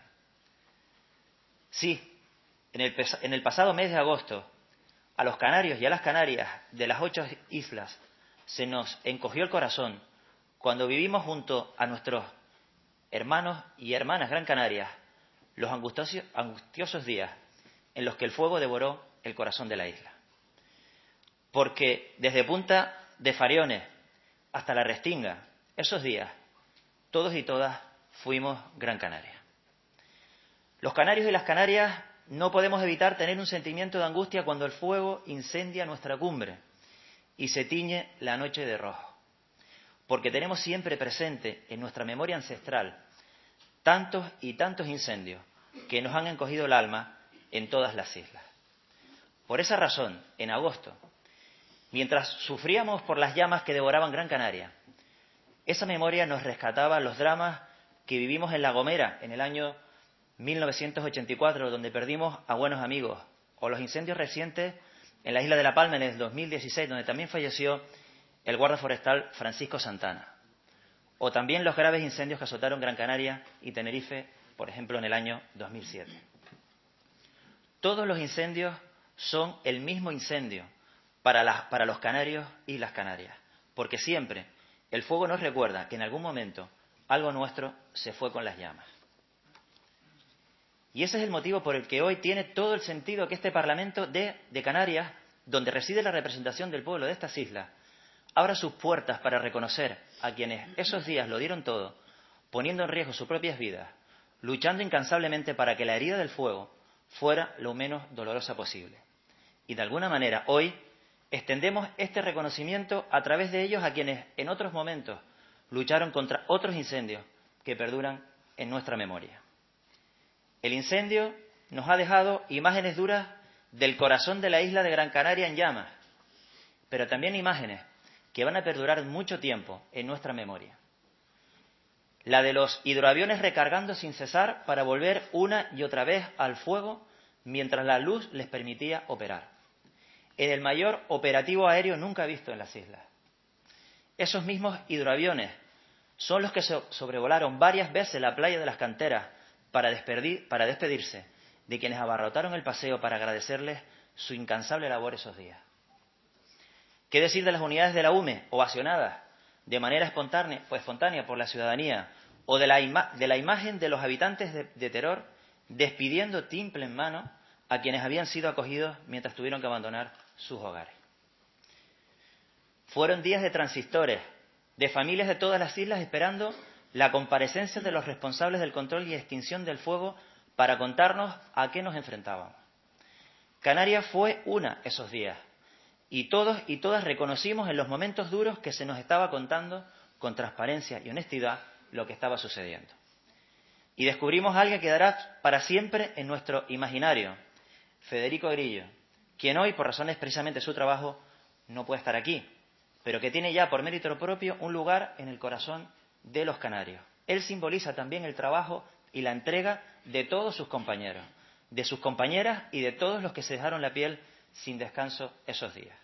Sí, en el, en el pasado mes de agosto, a los canarios y a las canarias de las ocho islas se nos encogió el corazón cuando vivimos junto a nuestros hermanos y hermanas Gran Canarias los angustiosos, angustiosos días en los que el fuego devoró el corazón de la isla. Porque desde Punta de Fariones hasta la Restinga, esos días, todos y todas fuimos Gran Canaria. Los canarios y las canarias no podemos evitar tener un sentimiento de angustia cuando el fuego incendia nuestra cumbre y se tiñe la noche de rojo. Porque tenemos siempre presente en nuestra memoria ancestral tantos y tantos incendios que nos han encogido el alma en todas las islas. Por esa razón, en agosto, mientras sufríamos por las llamas que devoraban Gran Canaria, esa memoria nos rescataba los dramas que vivimos en La Gomera en el año mil novecientos ochenta y cuatro, donde perdimos a buenos amigos, o los incendios recientes en la isla de La Palma en el dos mil dieciséis, donde también falleció el guarda forestal Francisco Santana, o también los graves incendios que azotaron Gran Canaria y Tenerife, por ejemplo, en el año dos mil siete. Todos los incendios son el mismo incendio para, las, para los canarios y las canarias, porque siempre el fuego nos recuerda que en algún momento algo nuestro se fue con las llamas. Y ese es el motivo por el que hoy tiene todo el sentido que este Parlamento de, de Canarias, donde reside la representación del pueblo de estas islas, abra sus puertas para reconocer a quienes esos días lo dieron todo, poniendo en riesgo sus propias vidas, luchando incansablemente para que la herida del fuego fuera lo menos dolorosa posible. Y de alguna manera hoy extendemos este reconocimiento a través de ellos a quienes en otros momentos lucharon contra otros incendios que perduran en nuestra memoria. El incendio nos ha dejado imágenes duras del corazón de la isla de Gran Canaria en llamas, pero también imágenes que van a perdurar mucho tiempo en nuestra memoria. La de los hidroaviones recargando sin cesar para volver una y otra vez al fuego mientras la luz les permitía operar. En el mayor operativo aéreo nunca visto en las islas. Esos mismos hidroaviones son los que so- sobrevolaron varias veces la playa de las Canteras para, despedir, para despedirse de quienes abarrotaron el paseo para agradecerles su incansable labor esos días. ¿Qué decir de las unidades de la U M E ovacionadas de manera espontánea, pues espontánea por la ciudadanía, o de la, ima- de la imagen de los habitantes de, de Teror despidiendo timple en mano a quienes habían sido acogidos mientras tuvieron que abandonar sus hogares? Fueron días de transistores, de familias de todas las islas esperando la comparecencia de los responsables del control y extinción del fuego para contarnos a qué nos enfrentábamos. Canarias fue una esos días, y todos y todas reconocimos en los momentos duros que se nos estaba contando con transparencia y honestidad lo que estaba sucediendo. Y descubrimos a alguien que quedará para siempre en nuestro imaginario, Federico Grillo, quien hoy, por razones precisamente de su trabajo, no puede estar aquí, pero que tiene ya por mérito propio un lugar en el corazón de los canarios. Él simboliza también el trabajo y la entrega de todos sus compañeros, de sus compañeras y de todos los que se dejaron la piel sin descanso esos días.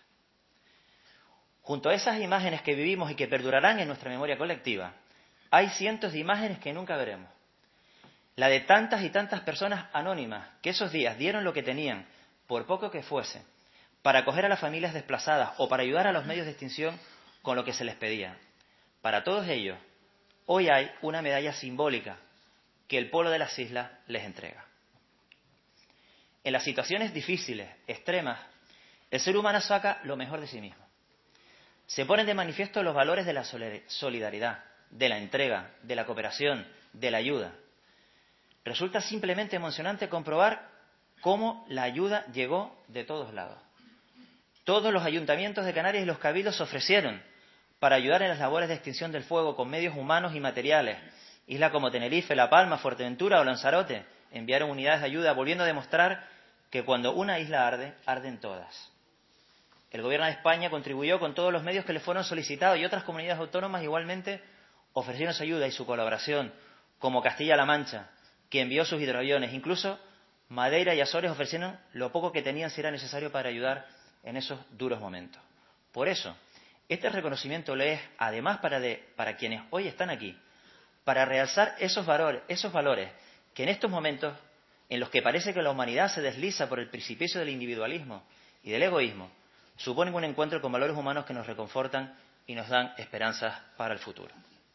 Junto a esas imágenes que vivimos y que perdurarán en nuestra memoria colectiva, hay cientos de imágenes que nunca veremos. La de tantas y tantas personas anónimas que esos días dieron lo que tenían por poco que fuese, para acoger a las familias desplazadas o para ayudar a los medios de extinción con lo que se les pedía. Para todos ellos, hoy hay una medalla simbólica que el pueblo de las islas les entrega. En las situaciones difíciles, extremas, el ser humano saca lo mejor de sí mismo. Se ponen de manifiesto los valores de la solidaridad, de la entrega, de la cooperación, de la ayuda. Resulta simplemente emocionante comprobar cómo la ayuda llegó de todos lados. Todos los ayuntamientos de Canarias y los cabildos se ofrecieron para ayudar en las labores de extinción del fuego con medios humanos y materiales. Islas como Tenerife, La Palma, Fuerteventura o Lanzarote enviaron unidades de ayuda, volviendo a demostrar que cuando una isla arde, arden todas. El Gobierno de España contribuyó con todos los medios que le fueron solicitados y otras comunidades autónomas igualmente ofrecieron su ayuda y su colaboración, como Castilla-La Mancha, que envió sus hidroaviones. Incluso Madeira y Azores ofrecieron lo poco que tenían si era necesario para ayudar en esos duros momentos. Por eso, este reconocimiento le es, además, para, de, para quienes hoy están aquí, para realzar esos valores, esos valores que en estos momentos, en los que parece que la humanidad se desliza por el precipicio del individualismo y del egoísmo, suponen un encuentro con valores humanos que nos reconfortan y nos dan esperanzas para el futuro.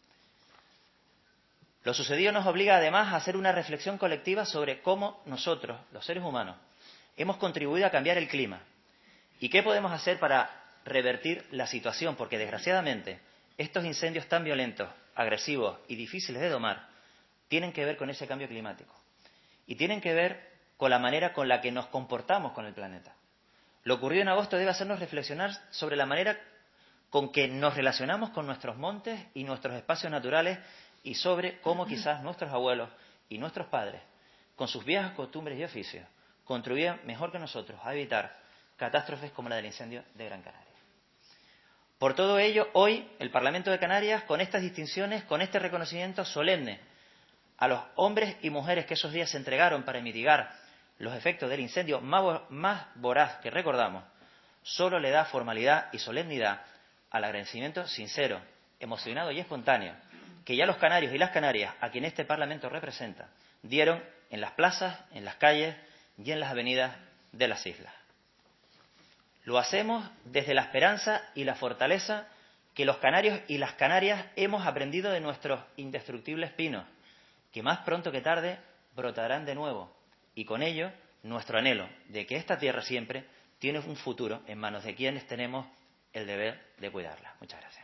Lo sucedido nos obliga además a hacer una reflexión colectiva sobre cómo nosotros, los seres humanos, hemos contribuido a cambiar el clima y qué podemos hacer para revertir la situación, porque desgraciadamente estos incendios tan violentos, agresivos y difíciles de domar tienen que ver con ese cambio climático y tienen que ver con la manera con la que nos comportamos con el planeta. Lo ocurrido en agosto debe hacernos reflexionar sobre la manera con que nos relacionamos con nuestros montes y nuestros espacios naturales y sobre cómo quizás nuestros abuelos y nuestros padres, con sus viejas costumbres y oficios, contribuían mejor que nosotros a evitar catástrofes como la del incendio de Gran Canaria. Por todo ello, hoy el Parlamento de Canarias, con estas distinciones, con este reconocimiento solemne a los hombres y mujeres que esos días se entregaron para mitigar los efectos del incendio más, más voraz que recordamos, solo le da formalidad y solemnidad al agradecimiento sincero, emocionado y espontáneo que ya los canarios y las canarias, a quien este Parlamento representa, dieron en las plazas, en las calles y en las avenidas de las islas. Lo hacemos desde la esperanza y la fortaleza que los canarios y las canarias hemos aprendido de nuestros indestructibles pinos, que más pronto que tarde brotarán de nuevo, y con ello nuestro anhelo de que esta tierra siempre tiene un futuro en manos de quienes tenemos el deber de cuidarla. Muchas gracias.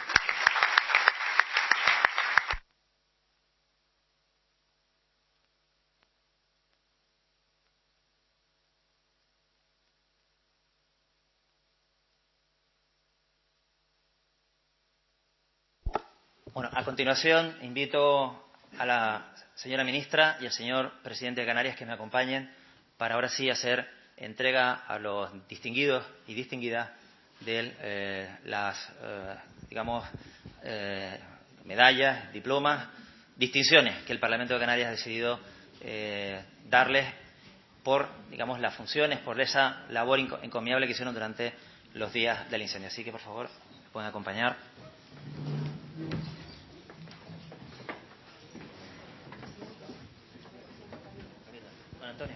Bueno, a continuación invito a la señora ministra y al señor presidente de Canarias que me acompañen para ahora sí hacer entrega a los distinguidos y distinguidas de eh, las, eh, digamos, eh, medallas, diplomas, distinciones que el Parlamento de Canarias ha decidido eh, darles por, digamos, las funciones, por esa labor encomiable que hicieron durante los días del incendio. Así que, por favor, me pueden acompañar. Antonio.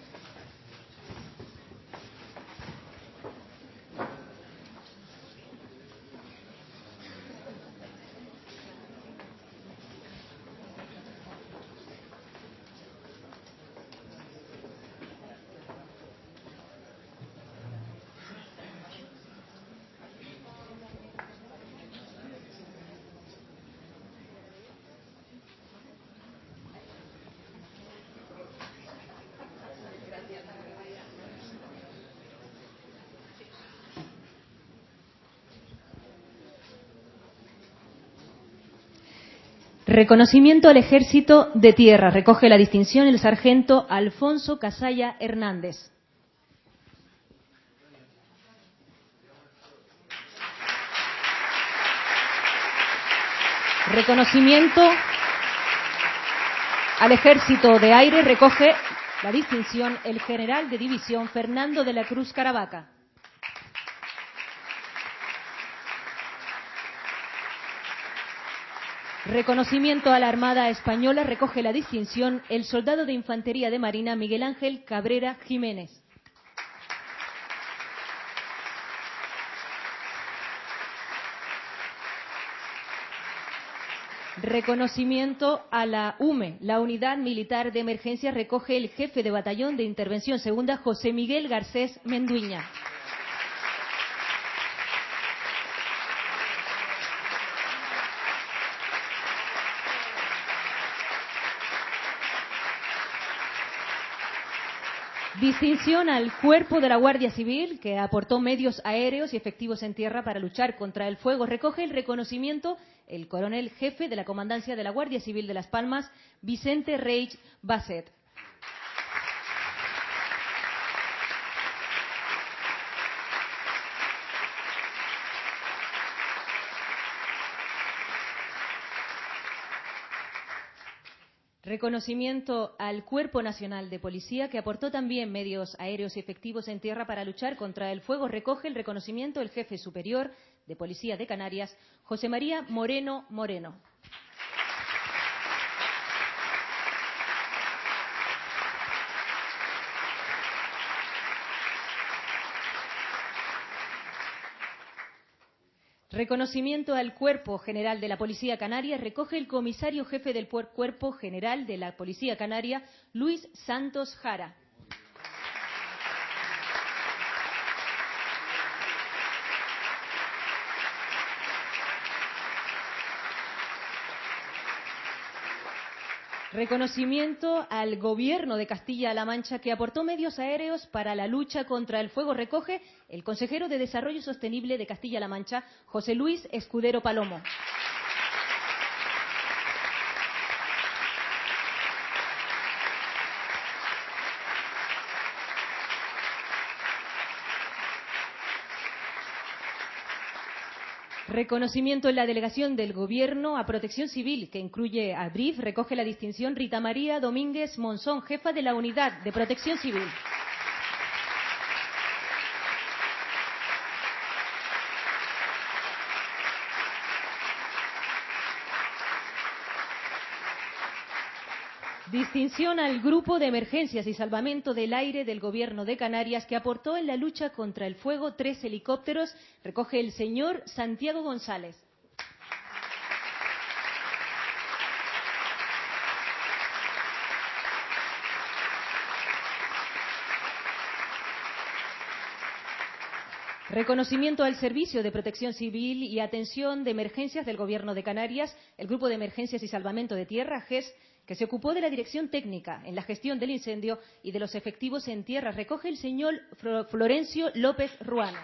Reconocimiento al Ejército de Tierra. Recoge la distinción el sargento Alfonso Casalla Hernández. Reconocimiento al Ejército de Aire. Recoge la distinción el general de división Fernando de la Cruz Caravaca. Reconocimiento a la Armada Española. Recoge la distinción el soldado de Infantería de Marina Miguel Ángel Cabrera Jiménez. Reconocimiento a la U M E, la Unidad Militar de Emergencias, recoge el jefe de Batallón de Intervención Segunda, José Miguel Garcés Menduiña. Distinción al Cuerpo de la Guardia Civil, que aportó medios aéreos y efectivos en tierra para luchar contra el fuego. Recoge el reconocimiento el coronel jefe de la Comandancia de la Guardia Civil de Las Palmas, Vicente Reig Basset. Reconocimiento al Cuerpo Nacional de Policía, que aportó también medios aéreos y efectivos en tierra para luchar contra el fuego. Recoge el reconocimiento el jefe superior de Policía de Canarias, José María Moreno Moreno. Reconocimiento al Cuerpo General de la Policía Canaria, recoge el comisario jefe del Cuerpo General de la Policía Canaria, Luis Santos Jara. Reconocimiento al Gobierno de Castilla-La Mancha, que aportó medios aéreos para la lucha contra el fuego. Recoge el consejero de Desarrollo Sostenible de Castilla-La Mancha, José Luis Escudero Palomo. Reconocimiento en la delegación del Gobierno a Protección Civil, que incluye a B R I F, recoge la distinción Rita María Domínguez Monzón, jefa de la Unidad de Protección Civil. Distinción al Grupo de Emergencias y Salvamento del Aire del Gobierno de Canarias, que aportó en la lucha contra el fuego tres helicópteros, recoge el señor Santiago González. Reconocimiento al Servicio de Protección Civil y Atención de Emergencias del Gobierno de Canarias, el Grupo de Emergencias y Salvamento de Tierra, G E S, que se ocupó de la dirección técnica en la gestión del incendio y de los efectivos en tierra. Recoge el señor Florencio López Ruano.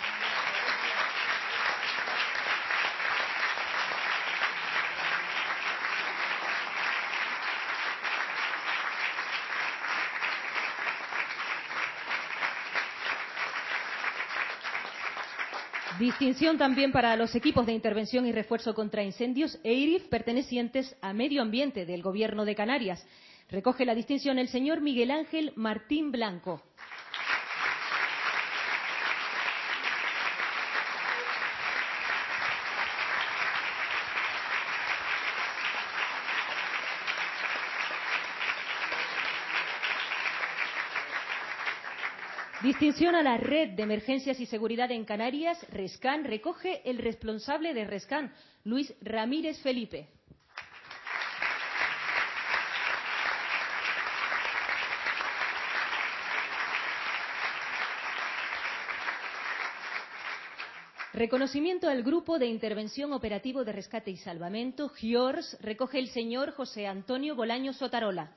Distinción también para los equipos de intervención y refuerzo contra incendios e I R I F pertenecientes a Medio Ambiente del Gobierno de Canarias. Recoge la distinción el señor Miguel Ángel Martín Blanco. Distinción a la Red de Emergencias y Seguridad en Canarias, RESCAN, recoge el responsable de RESCAN, Luis Ramírez Felipe. Reconocimiento al Grupo de Intervención Operativo de Rescate y Salvamento, G I O R S, recoge el señor José Antonio Bolaño Sotarola.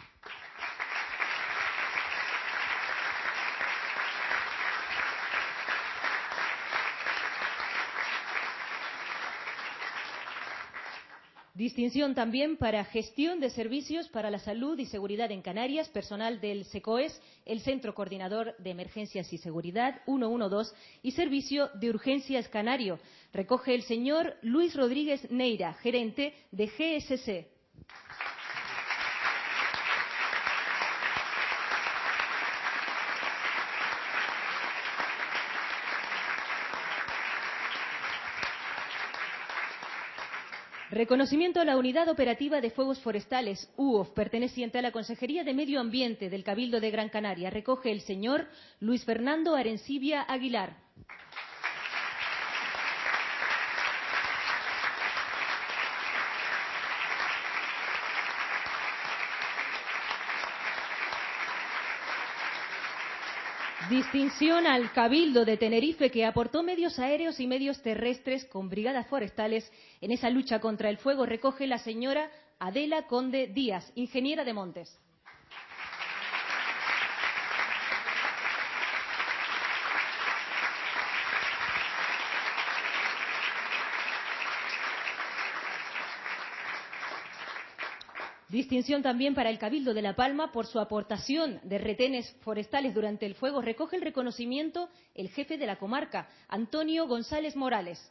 Distinción también para gestión de servicios para la salud y seguridad en Canarias, personal del SECOES, el Centro Coordinador de Emergencias y Seguridad ciento doce y Servicio de Urgencias Canario. Recoge el señor Luis Rodríguez Neira, gerente de G S C. Reconocimiento a la Unidad Operativa de Fuegos Forestales, U O F, perteneciente a la Consejería de Medio Ambiente del Cabildo de Gran Canaria. Recoge el señor Luis Fernando Arencibia Aguilar. Distinción al Cabildo de Tenerife, que aportó medios aéreos y medios terrestres con brigadas forestales en esa lucha contra el fuego. Recoge la señora Adela Conde Díaz, ingeniera de montes. Distinción también para el Cabildo de La Palma por su aportación de retenes forestales durante el fuego. Recoge el reconocimiento el jefe de la comarca, Antonio González Morales.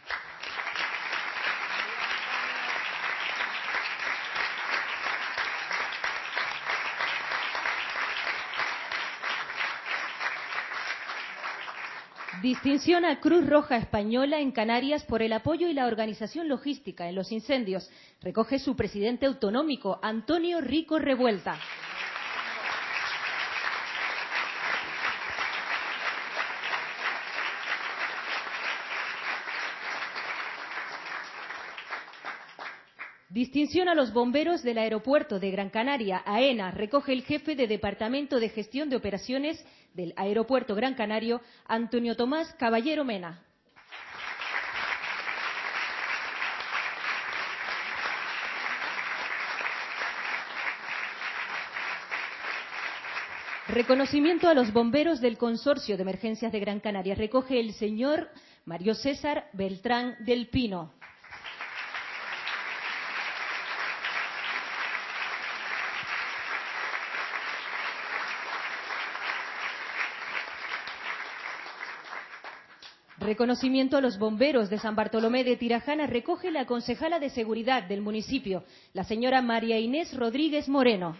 Distinción a Cruz Roja Española en Canarias por el apoyo y la organización logística en los incendios. Recoge su presidente autonómico, Antonio Rico Revuelta. Distinción a los bomberos del aeropuerto de Gran Canaria, AENA, recoge el jefe de Departamento de Gestión de Operaciones del Aeropuerto Gran Canario, Antonio Tomás Caballero Mena. Reconocimiento a los bomberos del Consorcio de Emergencias de Gran Canaria, recoge el señor Mario César Beltrán del Pino. Reconocimiento a los bomberos de San Bartolomé de Tirajana recoge la concejala de Seguridad del municipio, la señora María Inés Rodríguez Moreno.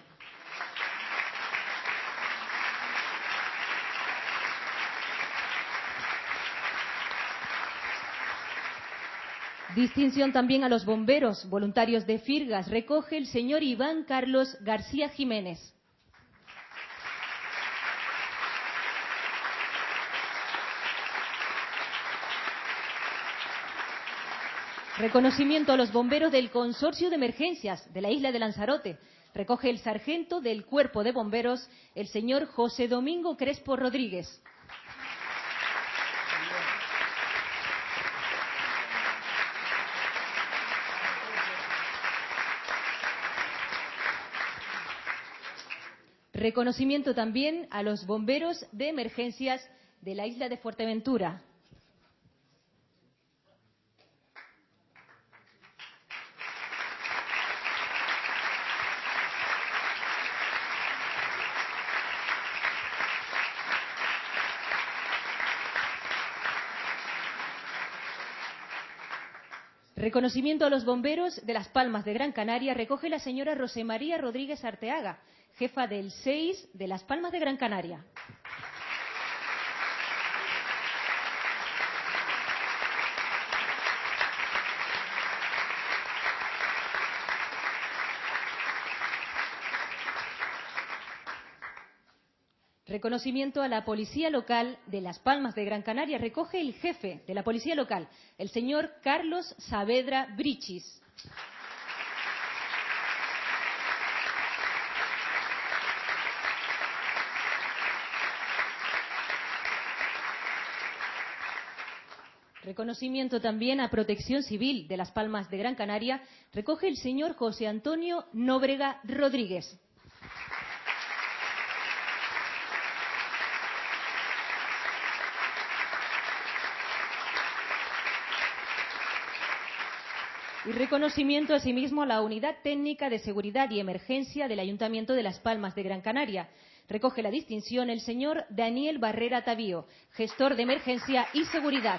Distinción también a los bomberos voluntarios de Firgas recoge el señor Iván Carlos García Jiménez. Reconocimiento a los bomberos del Consorcio de Emergencias de la isla de Lanzarote. Recoge el sargento del Cuerpo de Bomberos, el señor José Domingo Crespo Rodríguez. Reconocimiento también a los bomberos de emergencias de la isla de Fuerteventura. Reconocimiento a los bomberos de Las Palmas de Gran Canaria recoge la señora Rosemaría Rodríguez Arteaga, jefa del S E I S de Las Palmas de Gran Canaria. Reconocimiento a la Policía Local de Las Palmas de Gran Canaria. Recoge el jefe de la Policía Local, el señor Carlos Saavedra Brichis. Reconocimiento también a Protección Civil de Las Palmas de Gran Canaria. Recoge el señor José Antonio Nóbrega Rodríguez. Y reconocimiento asimismo a la Unidad Técnica de Seguridad y Emergencia del Ayuntamiento de Las Palmas de Gran Canaria. Recoge la distinción el señor Daniel Barrera Tavío, gestor de emergencia y seguridad.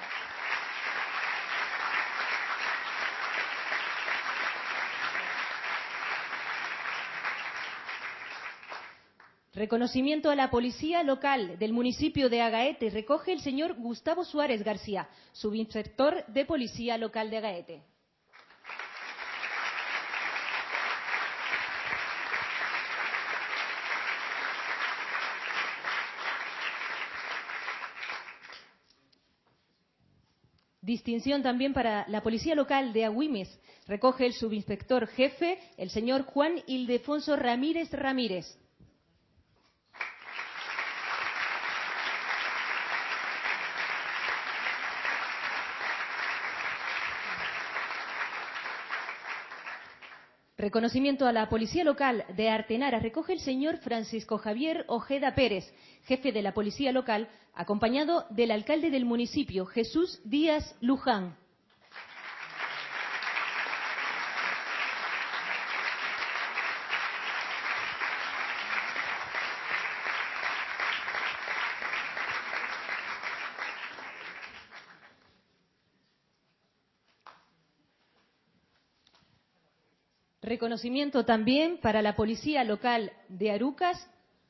Reconocimiento a la Policía Local del municipio de Agaete. Recoge el señor Gustavo Suárez García, subinspector de Policía Local de Agaete. Distinción también para la Policía Local de Agüimes. Recoge el subinspector jefe, el señor Juan Ildefonso Ramírez Ramírez. Reconocimiento a la Policía Local de Artenara recoge el señor Francisco Javier Ojeda Pérez, jefe de la Policía Local, acompañado del alcalde del municipio, Jesús Díaz Luján. Reconocimiento también para la Policía Local de Arucas.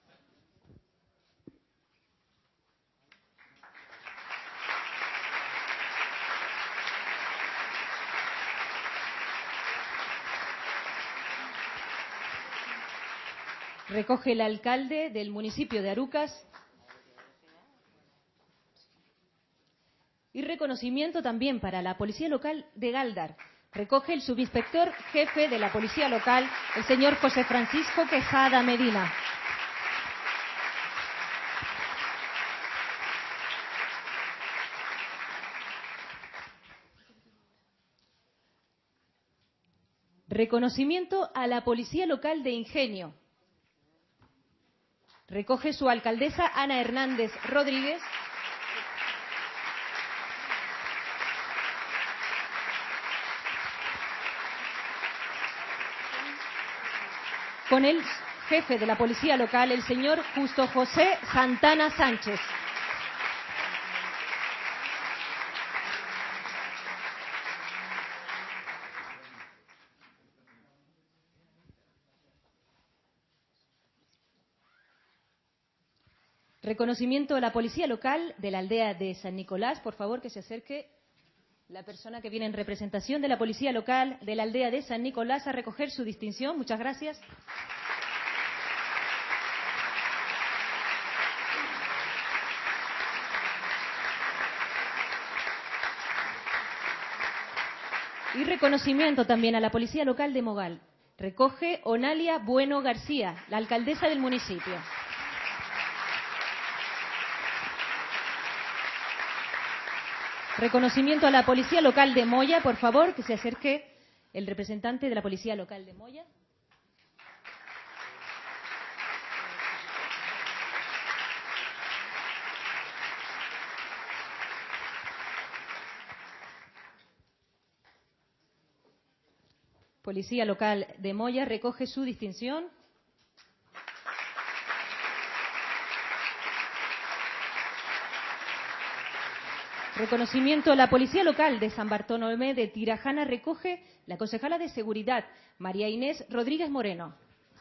Recoge el alcalde del municipio de Arucas. Y reconocimiento también para la Policía Local de Gáldar. Recoge el subinspector jefe de la Policía Local, el señor José Francisco Quezada Medina. Reconocimiento a la Policía Local de Ingenio. Recoge su alcaldesa Ana Hernández Rodríguez. Con el jefe de la Policía Local, el señor Justo José Santana Sánchez. Reconocimiento a la Policía Local de la aldea de San Nicolás. Por favor, que se acerque la persona que viene en representación de la Policía Local de la aldea de San Nicolás a recoger su distinción. Muchas gracias. Y reconocimiento también a la Policía Local de Mogal. Recoge Onalia Bueno García, la alcaldesa del municipio. Reconocimiento a la Policía Local de Moya. Por favor, que se acerque el representante de la Policía Local de Moya. Policía Local de Moya recoge su distinción. Reconocimiento a la Policía Local de San Bartolomé de Tirajana recoge la concejala de Seguridad, María Inés Rodríguez Moreno.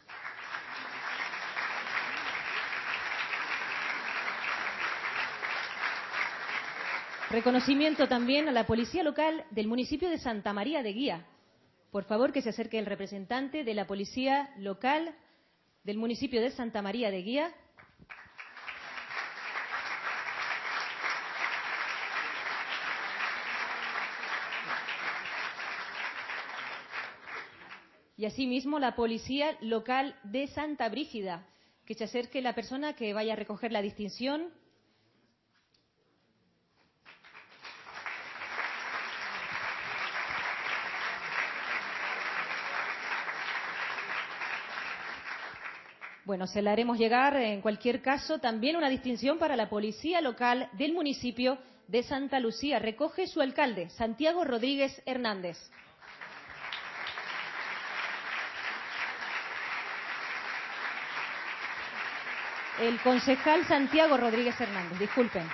Reconocimiento también a la Policía Local del municipio de Santa María de Guía. Por favor, que se acerque el representante de la Policía Local del municipio de Santa María de Guía. Y asimismo la Policía Local de Santa Brígida. Que se acerque la persona que vaya a recoger la distinción. Bueno, se la haremos llegar en cualquier caso también una distinción para la Policía Local del municipio de Santa Lucía. Recoge su alcalde, Santiago Rodríguez Hernández. El concejal Santiago Rodríguez Hernández, disculpen.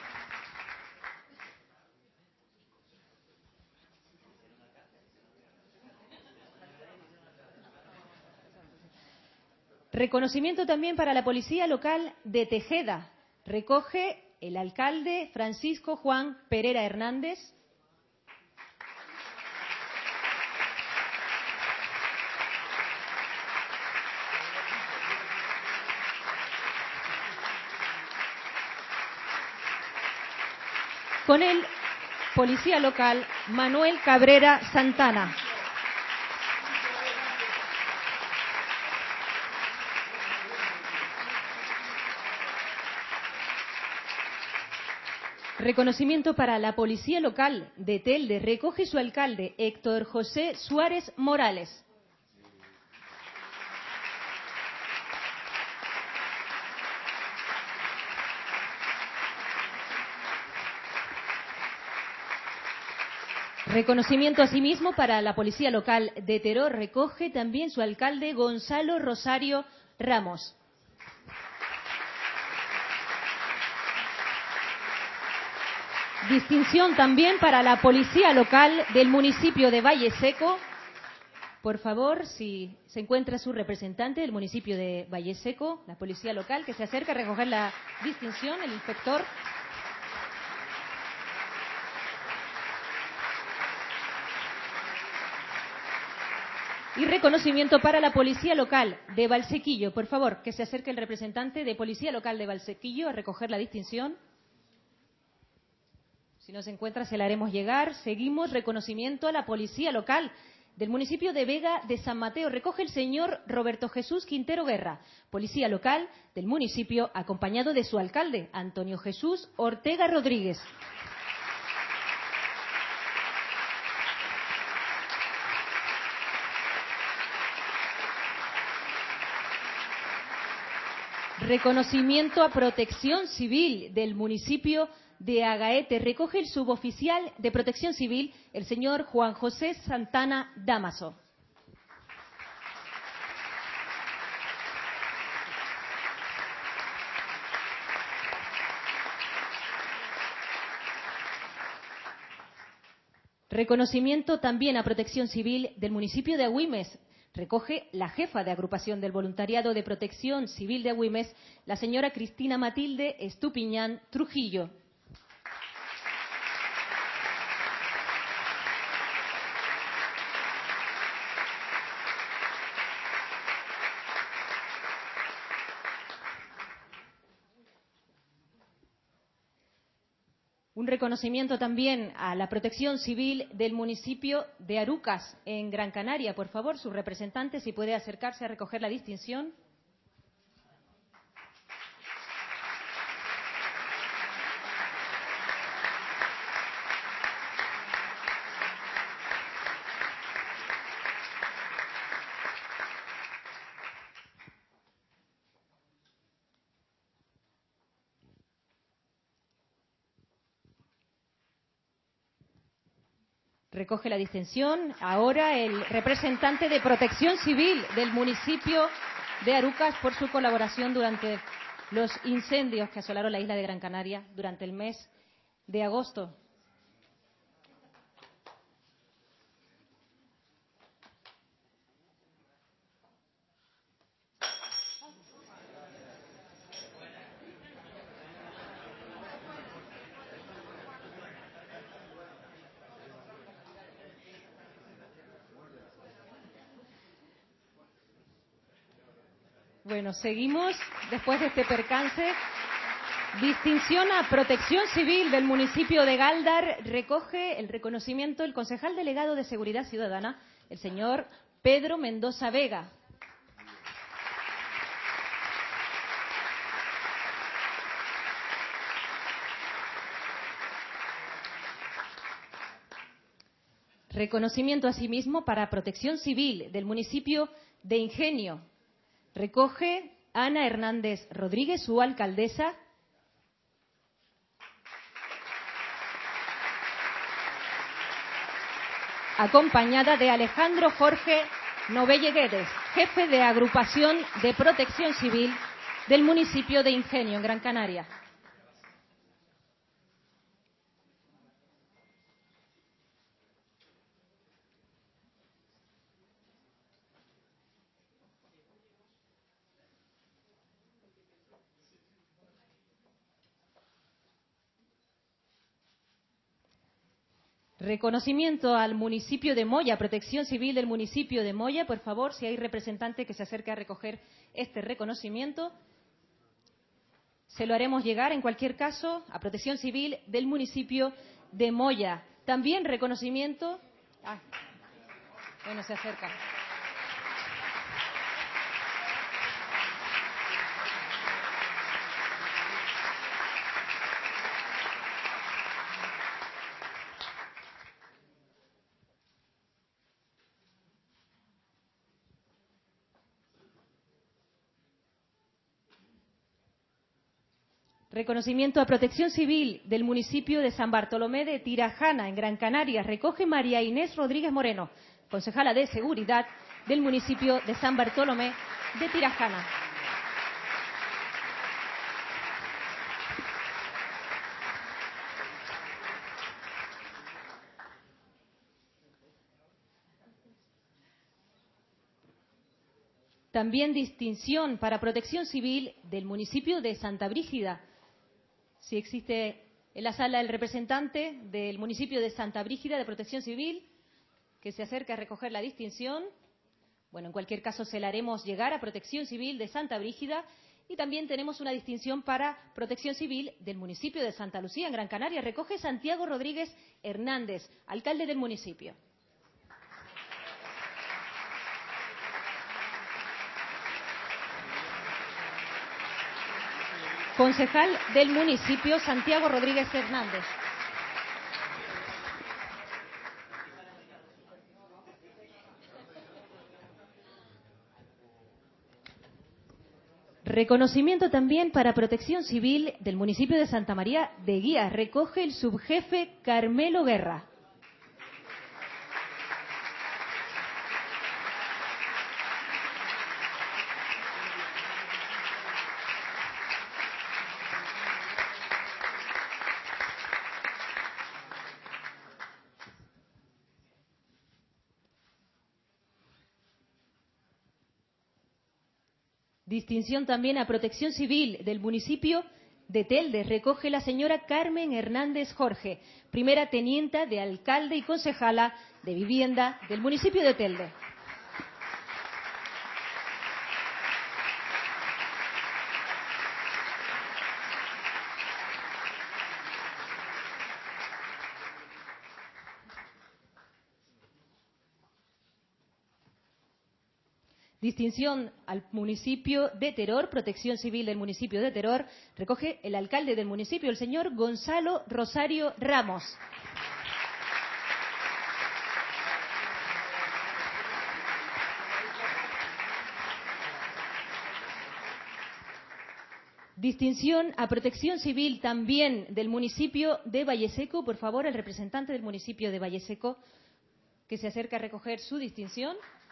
Reconocimiento también para la Policía Local de Tejeda. Recoge el alcalde Francisco Juan Pereira Hernández. Con el Policía Local Manuel Cabrera Santana. Reconocimiento para la Policía Local de Telde. Recoge su alcalde, Héctor José Suárez Morales. Reconocimiento asimismo para la Policía Local de Teró. Recoge también su alcalde Gonzalo Rosario Ramos. Distinción también para la Policía Local del municipio de Valle Seco. Por favor, si se encuentra su representante del municipio de Valle Seco, la Policía Local, que se acerca a recoger la distinción, el inspector. Y reconocimiento para la Policía Local de Valsequillo. Por favor, que se acerque el representante de Policía Local de Valsequillo a recoger la distinción. Si no se encuentra, se la haremos llegar. Seguimos. Reconocimiento a la Policía Local del municipio de Vega de San Mateo. Recoge el señor Roberto Jesús Quintero Guerra, Policía Local del municipio, acompañado de su alcalde, Antonio Jesús Ortega Rodríguez. Reconocimiento a Protección Civil del municipio de Agaete. Recoge el suboficial de Protección Civil, el señor Juan José Santana Damaso. Reconocimiento también a Protección Civil del municipio de Agüimes. Recoge la jefa de agrupación del voluntariado de Protección Civil de Agüimes, la señora Cristina Matilde Estupiñán Trujillo. Un reconocimiento también a la Protección Civil del municipio de Arucas, en Gran Canaria. Por favor, su representante, si puede acercarse a recoger la distinción. Recoge la distinción ahora el representante de Protección Civil del municipio de Arucas por su colaboración durante los incendios que asolaron la isla de Gran Canaria durante el mes de agosto. Bueno, seguimos después de este percance. Distinción a Protección Civil del municipio de Gáldar. Recoge el reconocimiento el concejal delegado de Seguridad Ciudadana, el señor Pedro Mendoza Vega. Reconocimiento asimismo para Protección Civil del municipio de Ingenio. Recoge Ana Hernández Rodríguez, su alcaldesa. Acompañada de Alejandro Jorge Novelle Guedes, jefe de agrupación de Protección Civil del municipio de Ingenio, en Gran Canaria. Reconocimiento al municipio de Moya, Protección Civil del municipio de Moya. Por favor, si hay representante que se acerque a recoger este reconocimiento, se lo haremos llegar, en cualquier caso, a Protección Civil del municipio de Moya. También reconocimiento... Ah, bueno, se acerca. Reconocimiento a Protección Civil del municipio de San Bartolomé de Tirajana, en Gran Canaria. Recoge María Inés Rodríguez Moreno, concejala de Seguridad del municipio de San Bartolomé de Tirajana. También distinción para Protección Civil del municipio de Santa Brígida. Si existe en la sala el representante del municipio de Santa Brígida de Protección Civil, que se acerque a recoger la distinción. Bueno, en cualquier caso se la haremos llegar a Protección Civil de Santa Brígida. Y también tenemos una distinción para Protección Civil del municipio de Santa Lucía, en Gran Canaria. Recoge Santiago Rodríguez Hernández, alcalde del municipio. Concejal del municipio, Santiago Rodríguez Hernández. Reconocimiento también para Protección Civil del municipio de Santa María de Guía. Recoge el subjefe Carmelo Guerra. Distinción también a Protección Civil del municipio de Telde. Recoge la señora Carmen Hernández Jorge, primera tenienta de alcalde y concejala de vivienda del municipio de Telde. Distinción al municipio de Teror, Protección Civil del municipio de Teror, recoge el alcalde del municipio, el señor Gonzalo Rosario Ramos. Distinción a Protección Civil también del municipio de Valleseco. Por favor, el representante del municipio de Valleseco que se acerca a recoger su distinción.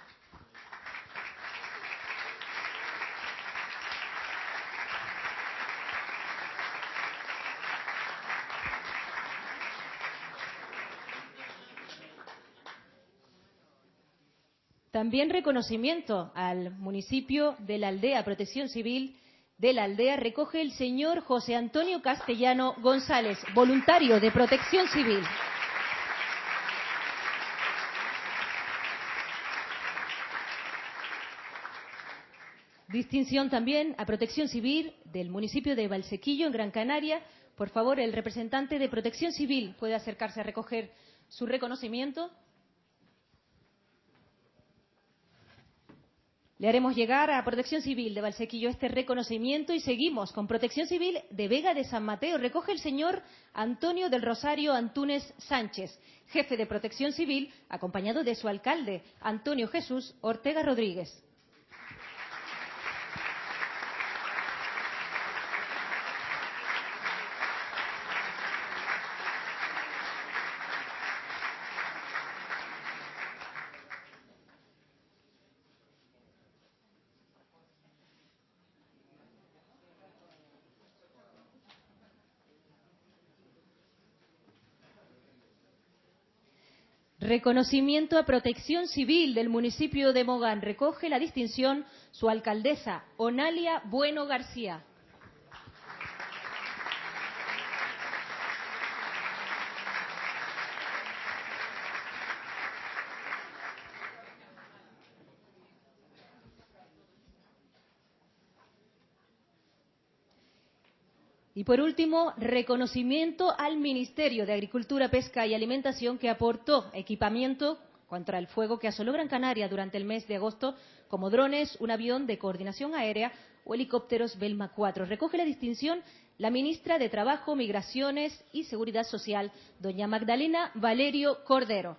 También reconocimiento al municipio de la Aldea, Protección Civil de la Aldea, recoge el señor José Antonio Castellano González, voluntario de Protección Civil. Distinción también a Protección Civil del municipio de Valsequillo, en Gran Canaria. Por favor, el representante de Protección Civil puede acercarse a recoger su reconocimiento. Le haremos llegar a Protección Civil de Valsequillo este reconocimiento y seguimos con Protección Civil de Vega de San Mateo. Recoge el señor Antonio del Rosario Antúnez Sánchez, jefe de Protección Civil, acompañado de su alcalde, Antonio Jesús Ortega Rodríguez. Reconocimiento a Protección Civil del municipio de Mogán. Recoge la distinción su alcaldesa, Onalia Bueno García. Y por último, reconocimiento al Ministerio de Agricultura, Pesca y Alimentación, que aportó equipamiento contra el fuego que asoló Gran Canaria durante el mes de agosto, como drones, un avión de coordinación aérea o helicópteros Belma cuatro. Recoge la distinción la ministra de Trabajo, Migraciones y Seguridad Social, doña Magdalena Valerio Cordero.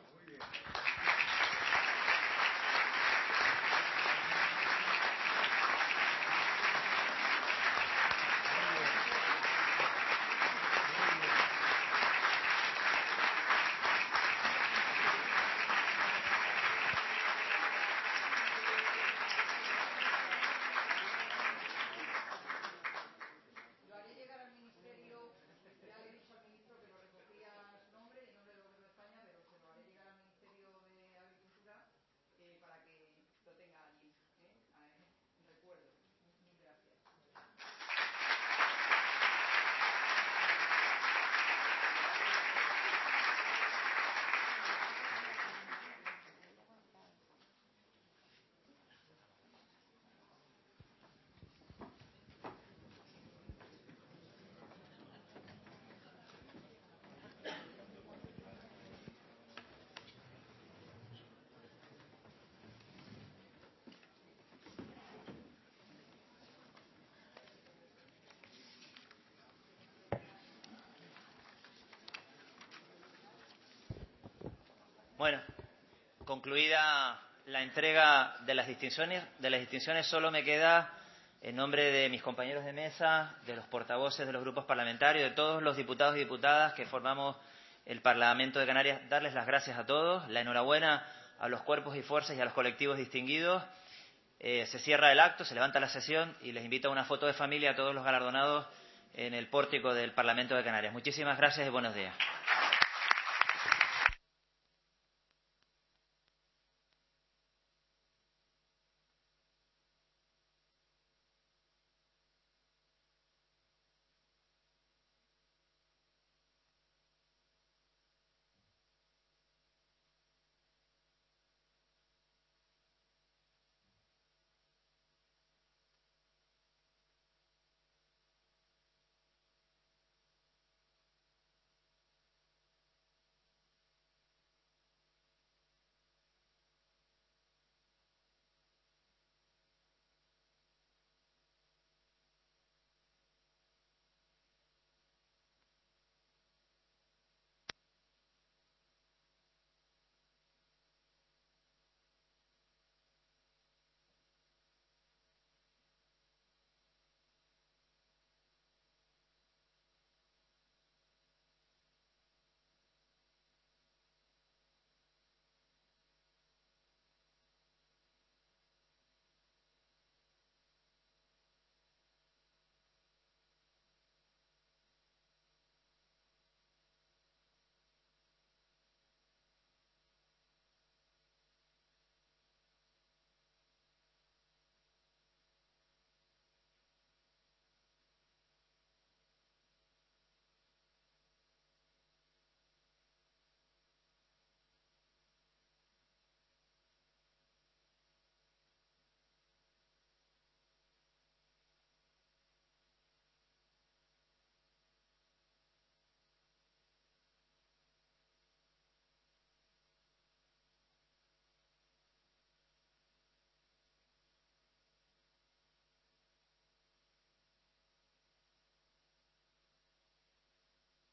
Bueno, concluida la entrega de las distinciones, de las distinciones solo me queda, en nombre de mis compañeros de mesa, de los portavoces de los grupos parlamentarios, de todos los diputados y diputadas que formamos el Parlamento de Canarias, darles las gracias a todos, la enhorabuena a los cuerpos y fuerzas y a los colectivos distinguidos. Eh, se cierra el acto, se levanta la sesión y les invito a una foto de familia a todos los galardonados en el pórtico del Parlamento de Canarias. Muchísimas gracias y buenos días.